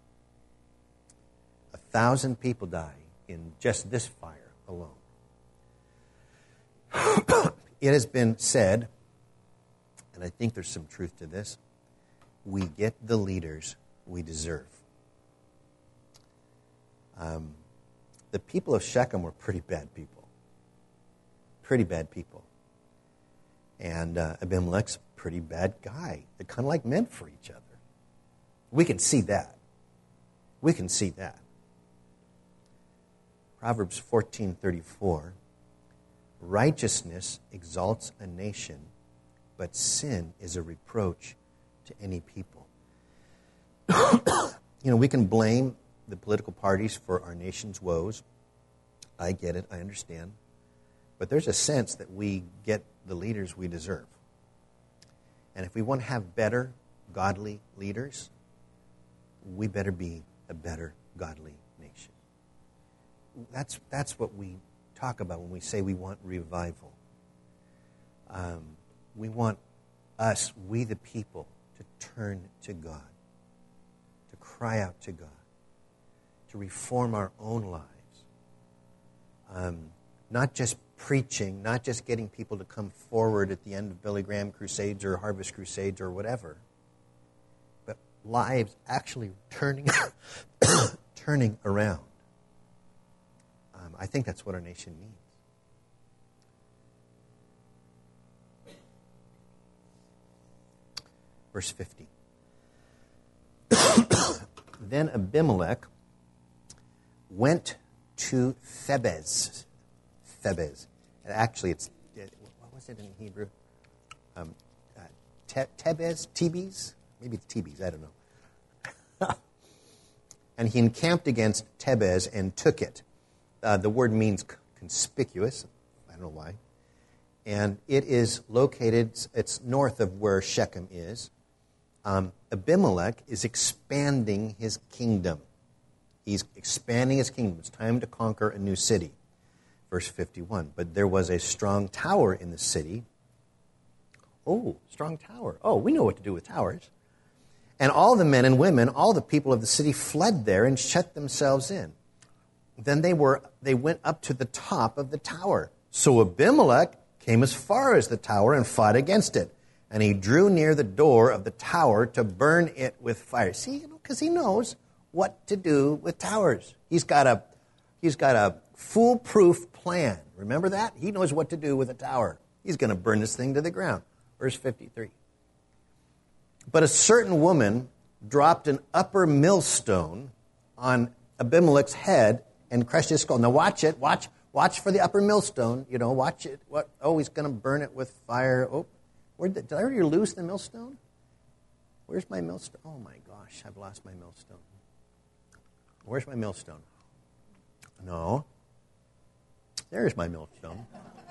A thousand people die in just this fire alone. It has been said, and I think there's some truth to this, we get the leaders we deserve. Um, the people of Shechem were pretty bad people. Pretty bad people. And uh, Abimelech's a pretty bad guy. They're kind of like meant for each other. We can see that. We can see that. Proverbs fourteen thirty-four, "Righteousness exalts a nation, but sin is a reproach to any people." You know, we can blame the political parties for our nation's woes. I get it, I understand. But there's a sense that we get the leaders we deserve. And if we want to have better, godly leaders, we better be a better, godly nation. That's, that's what we talk about when we say we want revival. Um, we want us, we the people, to turn to God, to cry out to God, to reform our own lives. Um, not just preaching, not just getting people to come forward at the end of Billy Graham crusades or Harvest crusades or whatever, but lives actually turning, turning around. Um, I think that's what our nation needs. Verse fifty. Then Abimelech went to Thebez. Thebez. Actually, it's, what was it in Hebrew? Um, uh, te- Tebez? Tebes? Maybe it's Tebes, I don't know. And he encamped against Tebez and took it. Uh, the word means conspicuous. I don't know why. And it is located, it's north of where Shechem is. Um, Abimelech is expanding his kingdom. He's expanding his kingdom. It's time to conquer a new city. Verse fifty-one, but there was a strong tower in the city. Oh, strong tower. Oh, we know what to do with towers. And all the men and women, all the people of the city fled there and shut themselves in. Then they were they went up to the top of the tower. So Abimelech came as far as the tower and fought against it. And he drew near the door of the tower to burn it with fire. See, you know, because he knows what to do with towers. He's got a he's got a foolproof plan. Remember that? He knows what to do with a tower. He's going to burn this thing to the ground. Verse fifty-three. But a certain woman dropped an upper millstone on Abimelech's head and crushed his skull. Now watch it. Watch watch for the upper millstone. You know, watch it. What? Oh, he's going to burn it with fire. Oh, where did, did I already lose the millstone? Where's my millstone? Oh, my gosh, I've lost my millstone. Where's my millstone? No. There's my millstone.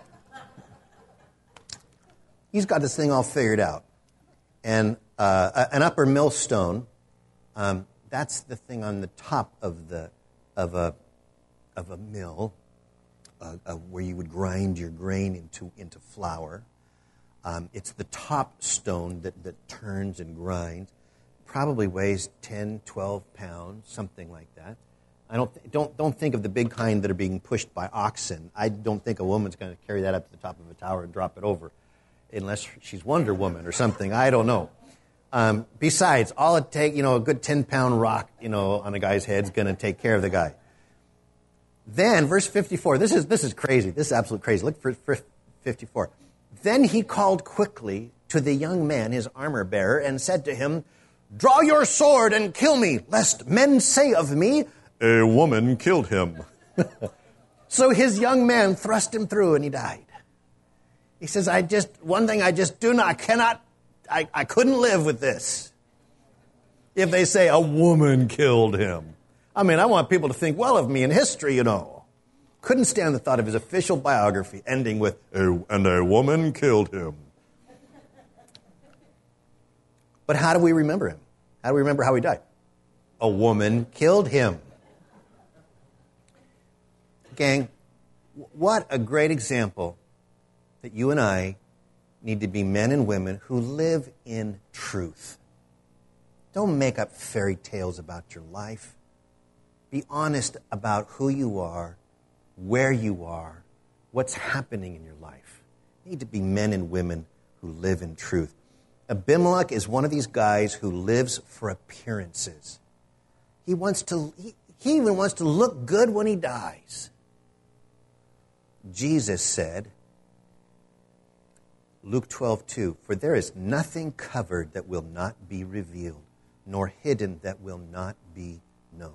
He's got this thing all figured out. And uh, an upper millstone, um, that's the thing on the top of the of a of a mill, uh, uh, where you would grind your grain into into flour. Um, it's the top stone that, that turns and grinds. Probably weighs ten, twelve pounds, something like that. I don't th- don't don't think of the big kind that are being pushed by oxen. I don't think a woman's going to carry that up to the top of a tower and drop it over, unless she's Wonder Woman or something. I don't know. Um, besides, all it take, you know, a good ten-pound rock, you know, on a guy's head is going to take care of the guy. Then, verse fifty-four. This is this is crazy. This is absolutely crazy. Look for, for fifty-four. Then he called quickly to the young man, his armor bearer, and said to him, "Draw your sword and kill me, lest men say of me, 'A woman killed him.'" So his young man thrust him through, and he died. He says, I just, one thing I just do not, I cannot, I, I couldn't live with this. If they say, "A woman killed him." I mean, I want people to think well of me in history, you know. Couldn't stand the thought of his official biography ending with, a, "and a woman killed him." But how do we remember him? How do we remember how he died? A woman killed him. Gang, what a great example that you and I need to be men and women who live in truth. Don't make up fairy tales about your life. Be honest about who you are, where you are, what's happening in your life. You need to be men and women who live in truth. Abimelech is one of these guys who lives for appearances. He wants to, he, he even wants to look good when he dies. Jesus said, Luke twelve two, "For there is nothing covered that will not be revealed, nor hidden that will not be known."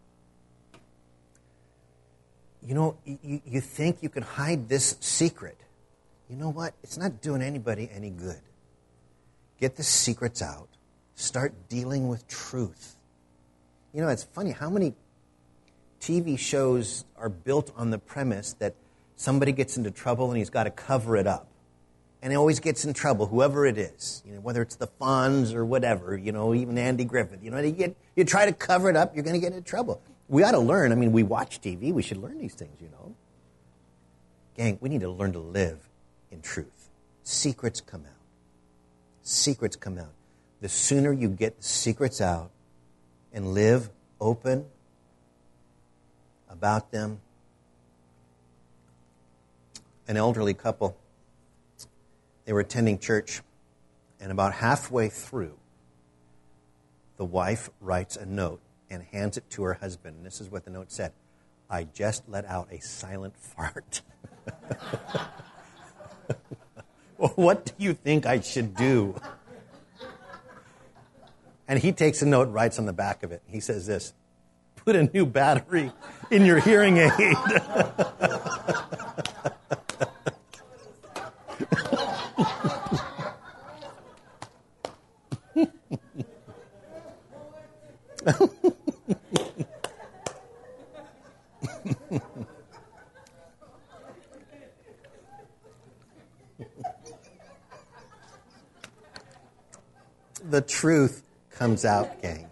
You know, you, you think you can hide this secret. You know what? It's not doing anybody any good. Get the secrets out. Start dealing with truth. You know, it's funny how many T V shows are built on the premise that somebody gets into trouble and he's got to cover it up. And he always gets in trouble, whoever it is. You know, whether it's the Fonz or whatever, you know, even Andy Griffith. You know, you, get, you try to cover it up, you're going to get into trouble. We ought to learn. I mean, we watch T V. We should learn these things, you know. Gang, we need to learn to live in truth. Secrets come out. Secrets come out. the sooner you get the secrets out and live open about them. An elderly couple, they were attending church, and about halfway through, the wife writes a note and hands it to her husband. And this is what the note said: "I just let out a silent fart." Well, what do you think I should do? And he takes a note, writes on the back of it. He says this: "Put a new battery in your hearing aid." The truth comes out, gang.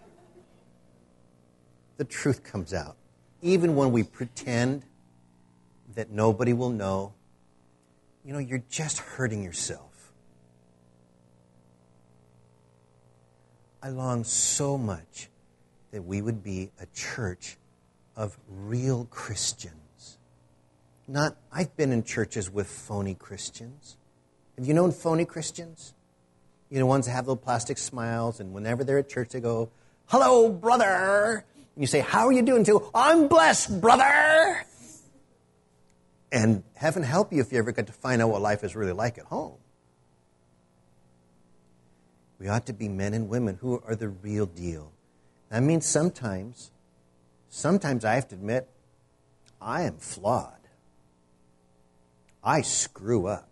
The truth comes out. Even when we pretend that nobody will know, you know, you're just hurting yourself. I long so much that we would be a church of real Christians. Not, I've been in churches with phony Christians. Have you known phony Christians? You know, ones that have little plastic smiles, and whenever they're at church, they go, "Hello, brother." And you say, "How are you doing?" Too, "I'm blessed, brother." And heaven help you if you ever get to find out what life is really like at home. We ought to be men and women who are the real deal. That means sometimes, sometimes I have to admit, I am flawed. I screw up.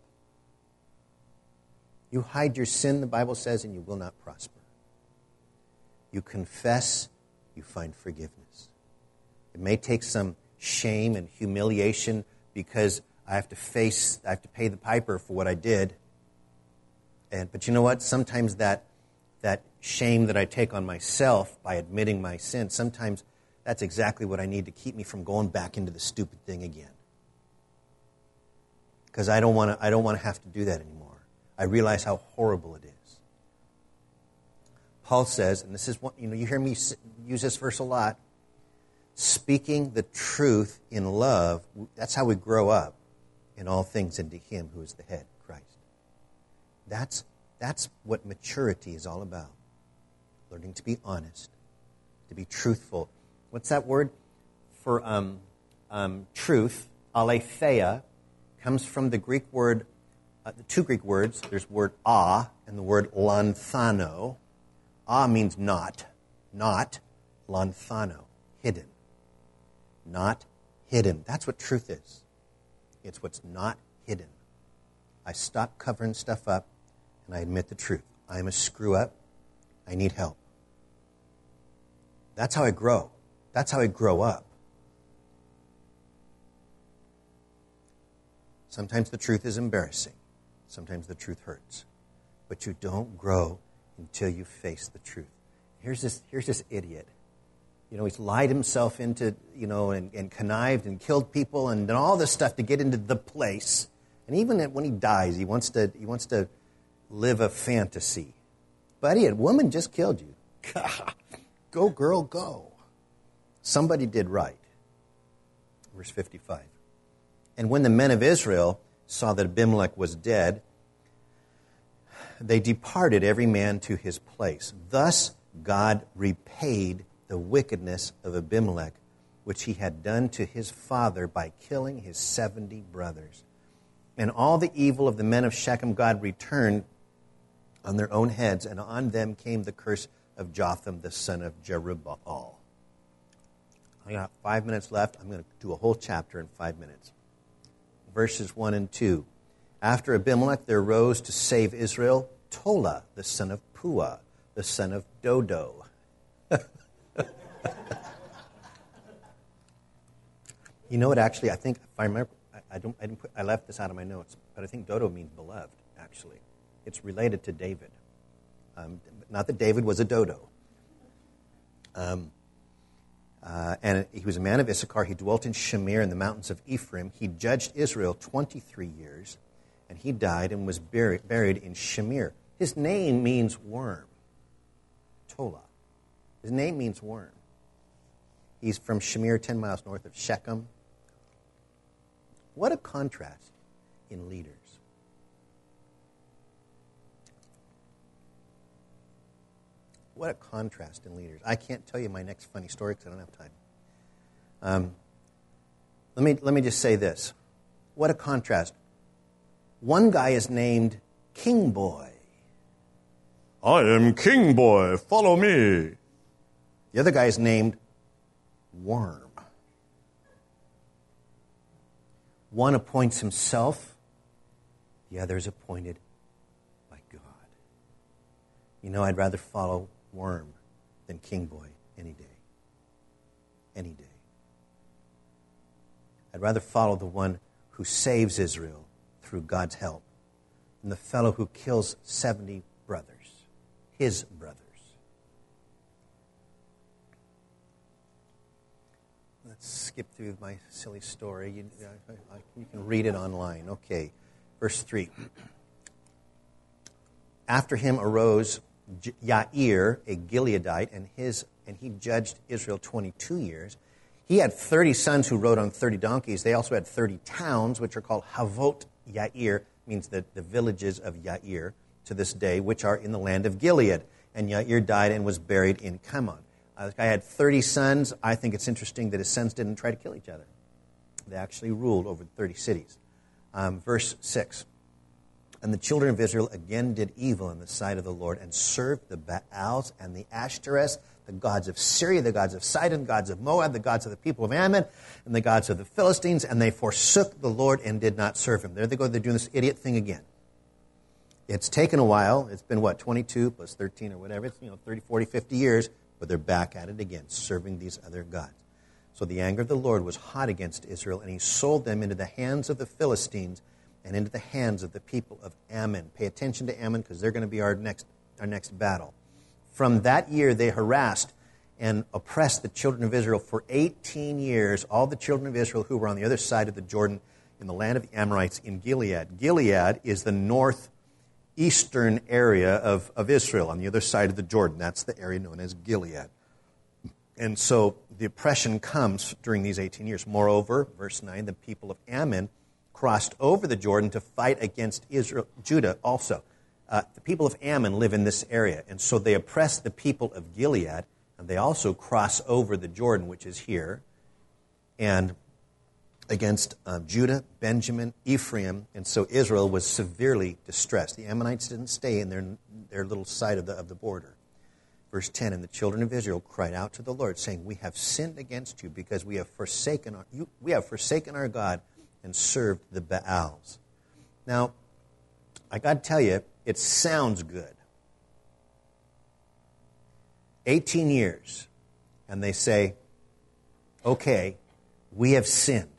You hide your sin, the Bible says, and you will not prosper. You confess, you find forgiveness. It may take some shame and humiliation because I have to face, I have to pay the piper for what I did. And but you know what? Sometimes that that shame that I take on myself by admitting my sin, sometimes that's exactly what I need to keep me from going back into the stupid thing again. Because I don't want to I don't want to have to do that anymore. I realize how horrible it is. Paul says, and this is what, you know, you hear me use this verse a lot, speaking the truth in love, that's how we grow up in all things into Him who is the head, Christ. That's, that's what maturity is all about. Learning to be honest, to be truthful. What's that word for um, um, truth? Aletheia comes from the Greek word, uh, the two Greek words. There's the word a and the word lanthano. A means not, not, lanthano, hidden. Not hidden. That's what truth is. It's what's not hidden. I stop covering stuff up and I admit the truth. I'm a screw up. I need help. That's how I grow. That's how I grow up. Sometimes the truth is embarrassing. Sometimes the truth hurts. But you don't grow until you face the truth. Here's this, here's this idiot. You know, he's lied himself into, you know, and, and connived and killed people and done all this stuff to get into the place. And even when he dies, he wants to he wants to live a fantasy. Buddy, a woman just killed you. Go, girl, go. Somebody did right. Verse fifty-five. And when the men of Israel saw that Abimelech was dead, they departed every man to his place. Thus God repaid the wickedness of Abimelech, which he had done to his father by killing his seventy brothers. And all the evil of the men of Shechem God returned on their own heads, and on them came the curse of Jotham, the son of Jerubbaal. I got five minutes left. I'm going to do a whole chapter in five minutes. Verses one and two. After Abimelech, there rose to save Israel Tola, the son of Puah, the son of Dodo. You know what? Actually, I think if I remember, I, I don't. I didn't put. I left this out of my notes, but I think Dodo means beloved. Actually, it's related to David. Um, not that David was a dodo. Um, uh, and he was a man of Issachar. He dwelt in Shamir in the mountains of Ephraim. He judged Israel twenty-three years, and he died and was buried, buried in Shamir. His name means worm. Tola. His name means worm. He's from Shamir, ten miles north of Shechem. What a contrast in leaders. What a contrast in leaders. I can't tell you my next funny story because I don't have time. Um, let me, let me just say this. What a contrast. One guy is named King Boy. I am King Boy, follow me. The other guy is named Worm. One appoints himself, the other is appointed by God. You know, I'd rather follow Worm than King Boy any day. Any day. I'd rather follow the one who saves Israel through God's help than the fellow who kills seventy brothers, his brothers. Let's skip through my silly story. You, I, I, you can read it online. Okay, verse three. After him arose Yair, a Gileadite, and his and he judged Israel twenty-two years. He had thirty sons who rode on thirty donkeys. They also had thirty towns, which are called Havot Yair, means the, the villages of Yair to this day, which are in the land of Gilead. And Yair died and was buried in Kamon. Uh, this guy had thirty sons. I think it's interesting that his sons didn't try to kill each other. They actually ruled over thirty cities. Um, verse six. And the children of Israel again did evil in the sight of the Lord and served the Baals and the Ashtoreths, the gods of Syria, the gods of Sidon, the gods of Moab, the gods of the people of Ammon, and the gods of the Philistines, and they forsook the Lord and did not serve him. There they go, they're doing this idiot thing again. It's taken a while. It's been, what, twenty-two plus thirteen or whatever. It's, you know, thirty, forty, fifty years, but they're back at it again, serving these other gods. So the anger of the Lord was hot against Israel, and he sold them into the hands of the Philistines and into the hands of the people of Ammon. Pay attention to Ammon because they're going to be our next, our next battle. From that year, they harassed and oppressed the children of Israel for eighteen years, all the children of Israel who were on the other side of the Jordan in the land of the Amorites in Gilead. Gilead is the northeastern area of, of Israel on the other side of the Jordan. That's the area known as Gilead. And so the oppression comes during these eighteen years. Moreover, verse nine, the people of Ammon crossed over the Jordan to fight against Israel, Judah also. Uh, the people of Ammon live in this area, and so they oppress the people of Gilead, and they also cross over the Jordan, which is here, and against uh, Judah, Benjamin, Ephraim, and so Israel was severely distressed. The Ammonites didn't stay in their, their little side of the, of the border. Verse ten, and the children of Israel cried out to the Lord, saying, we have sinned against you because we have forsaken our, you, we have forsaken our God and served the Baals. Now, I got to tell you, it sounds good. eighteen years, and they say, okay, we have sinned.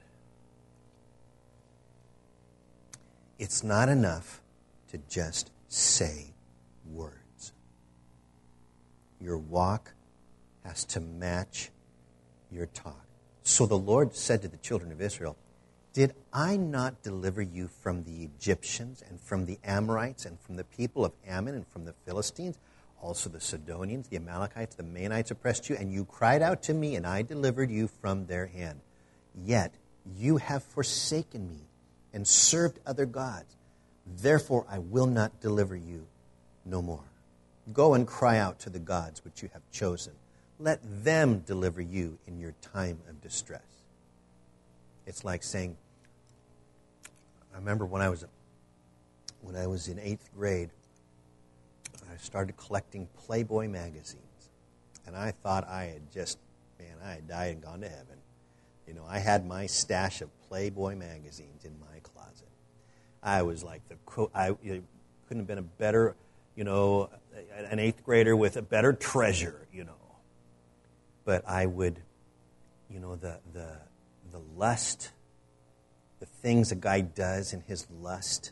It's not enough to just say words. Your walk has to match your talk. So the Lord said to the children of Israel, did I not deliver you from the Egyptians and from the Amorites and from the people of Ammon and from the Philistines? Also the Sidonians, the Amalekites, the Maonites oppressed you, and you cried out to me, and I delivered you from their hand. Yet you have forsaken me and served other gods. Therefore I will not deliver you no more. Go and cry out to the gods which you have chosen. Let them deliver you in your time of distress. It's like saying, I remember when I was when I was in eighth grade, I started collecting Playboy magazines. And I thought I had just, man, I had died and gone to heaven. You know, I had my stash of Playboy magazines in my closet. I was like, the I it couldn't have been a better, you know, an eighth grader with a better treasure, you know. But I would, you know, the the the lust, the things a guy does in his lust,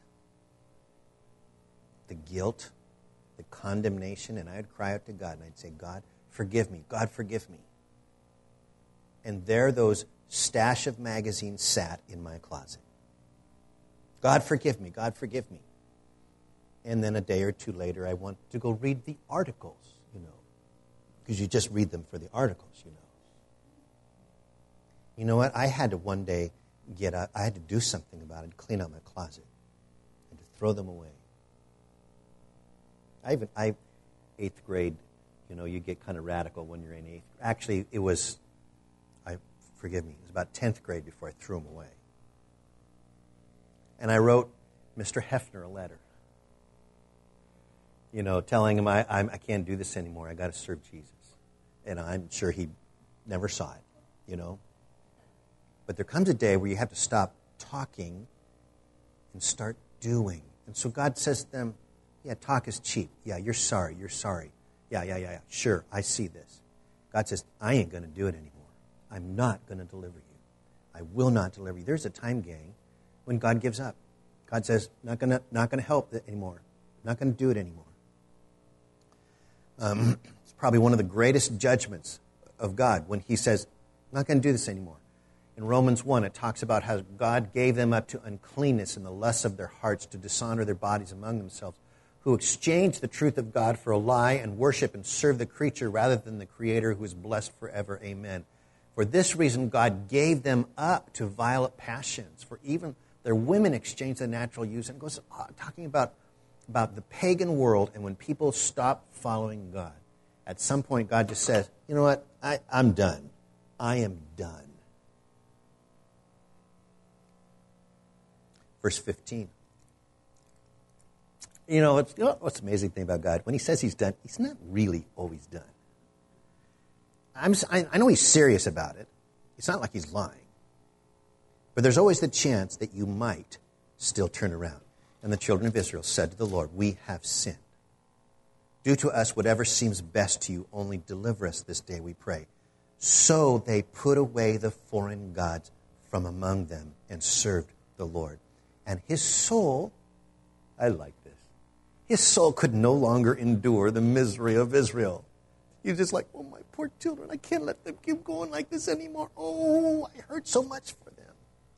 the guilt, the condemnation, and I would cry out to God, and I'd say, God, forgive me. God, forgive me. And there those stash of magazines sat in my closet. God, forgive me. God, forgive me. And then a day or two later, I wanted to go read the articles, you know, because you just read them for the articles, you know. You know what? I had to one day get up, I had to do something about it, clean out my closet, and to throw them away. I even, I, eighth grade, you know, you get kind of radical when you're in eighth. Actually, it was, I forgive me, it was about tenth grade before I threw them away. And I wrote Mister Hefner a letter, you know, telling him I, I'm, I can't do this anymore. I got to serve Jesus. And I'm sure he never saw it, you know. But there comes a day where you have to stop talking and start doing. And so God says to them, yeah, talk is cheap. Yeah, you're sorry. You're sorry. Yeah, yeah, yeah, yeah. Sure, I see this. God says, I ain't going to do it anymore. I'm not going to deliver you. I will not deliver you. There's a time, gang, when God gives up. God says, not going to not going to help it anymore. Not going to do it anymore. Um, it's probably one of the greatest judgments of God when he says, I'm not going to do this anymore. In Romans one, it talks about how God gave them up to uncleanness and the lusts of their hearts to dishonor their bodies among themselves, who exchanged the truth of God for a lie and worship and serve the creature rather than the Creator who is blessed forever. Amen. For this reason, God gave them up to violent passions, for even their women exchanged the natural use. And goes uh, talking about, about the pagan world and when people stop following God. At some point, God just says, you know what, I, I'm done. I am done. Verse fifteen. You know, it's, you know what's the amazing thing about God? When he says he's done, he's not really always done. I'm, I know he's serious about it. It's not like he's lying. But there's always the chance that you might still turn around. And the children of Israel said to the Lord, we have sinned. Do to us whatever seems best to you, only deliver us this day, we pray. So they put away the foreign gods from among them and served the Lord. And his soul, I like this, his soul could no longer endure the misery of Israel. He's just like, oh, my poor children, I can't let them keep going like this anymore. Oh, I hurt so much for them.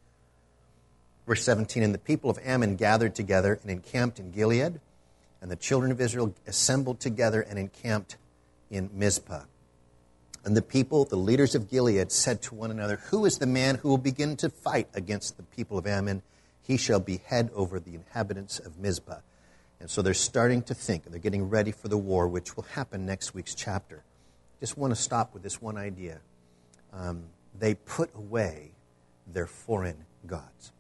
Verse seventeen, and the people of Ammon gathered together and encamped in Gilead, and the children of Israel assembled together and encamped in Mizpah. And the people, the leaders of Gilead, said to one another, who is the man who will begin to fight against the people of Ammon? He shall be head over the inhabitants of Mizpah. And so they're starting to think, and they're getting ready for the war, which will happen next week's chapter. Just want to stop with this one idea. Um, they put away their foreign gods.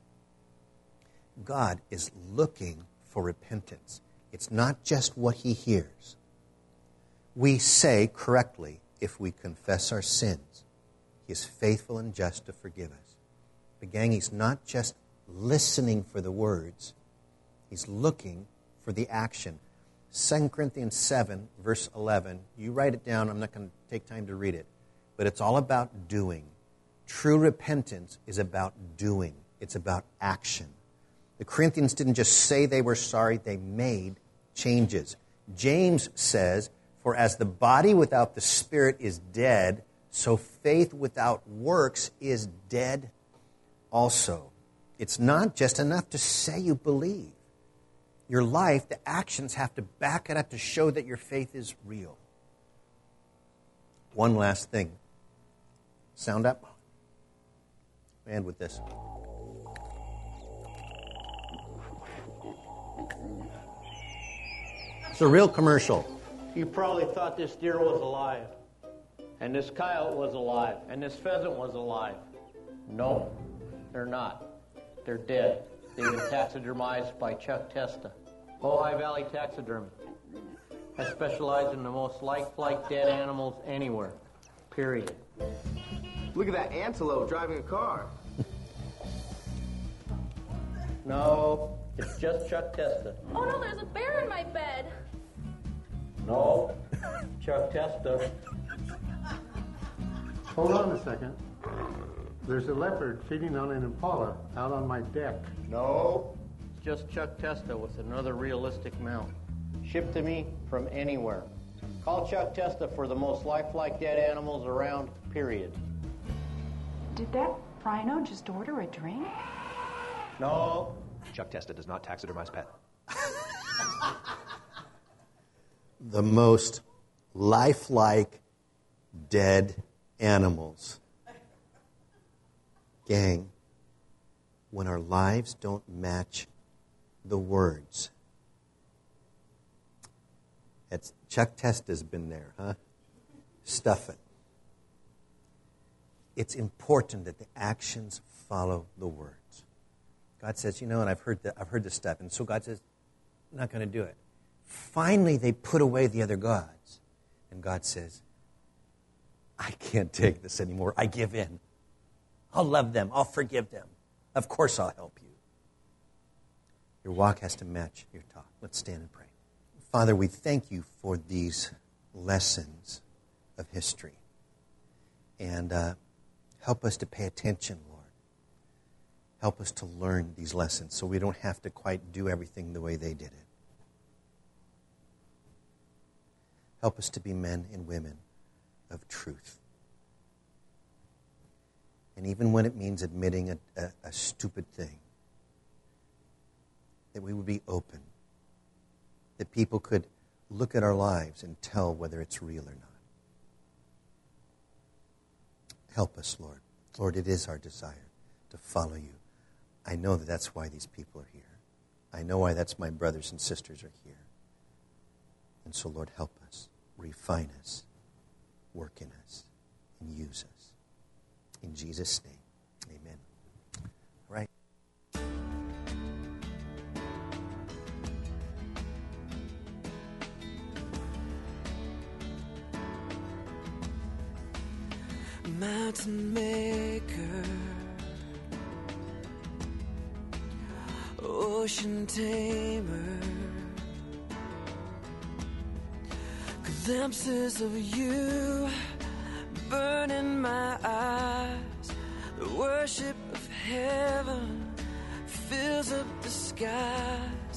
God is looking for repentance. It's not just what he hears. We say correctly, if we confess our sins, he is faithful and just to forgive us. But gang, he's not just listening for the words. He's looking for the action. Second Corinthians seven, verse eleven. You write it down. I'm not going to take time to read it. But it's all about doing. True repentance is about doing. It's about action. The Corinthians didn't just say they were sorry. They made changes. James says, for as the body without the spirit is dead, so faith without works is dead also. It's not just enough to say you believe. Your life, the actions have to back it up to show that your faith is real. One last thing. Sound up? And with this. It's a real commercial. You probably thought this deer was alive, and this coyote was alive, and this pheasant was alive. No, they're not. They're dead. They've been taxidermized by Chuck Testa. Ojai Valley Taxidermy. I specialize in the most lifelike dead animals anywhere. Period. Look at that antelope driving a car. No, it's just Chuck Testa. Oh no, there's a bear in my bed. No, Chuck Testa. Hold on a second. There's a leopard feeding on an impala out on my deck. No, it's just Chuck Testa with another realistic mount. Shipped to me from anywhere. Call Chuck Testa for the most lifelike dead animals around, period. Did that rhino just order a drink? No. Chuck Testa does not taxidermize pet. The most lifelike dead animals. Gang, when our lives don't match the words, it's, Chuck Testa's been there, huh? Stuff it. It's important that the actions follow the words. God says, you know, and I've heard the, I've heard this stuff, and so God says, I'm not going to do it. Finally, they put away the other gods, and God says, I can't take this anymore. I give in. I'll love them. I'll forgive them. Of course, I'll help you. Your walk has to match your talk. Let's stand and pray. Father, we thank you for these lessons of history, and uh, help us to pay attention, Lord. Help us to learn these lessons so we don't have to quite do everything the way they did it. Help us to be men and women of truth. And even when it means admitting a, a, a stupid thing, that we would be open, that people could look at our lives and tell whether it's real or not. Help us, Lord. Lord, it is our desire to follow you. I know that that's why these people are here. I know why that's my brothers and sisters are here. And so, Lord, help us, refine us, work in us, and use us. In Jesus' name, amen. All right. Mountain maker, ocean tamer, glimpses of you burn in my eyes. The worship of heaven fills up the sky.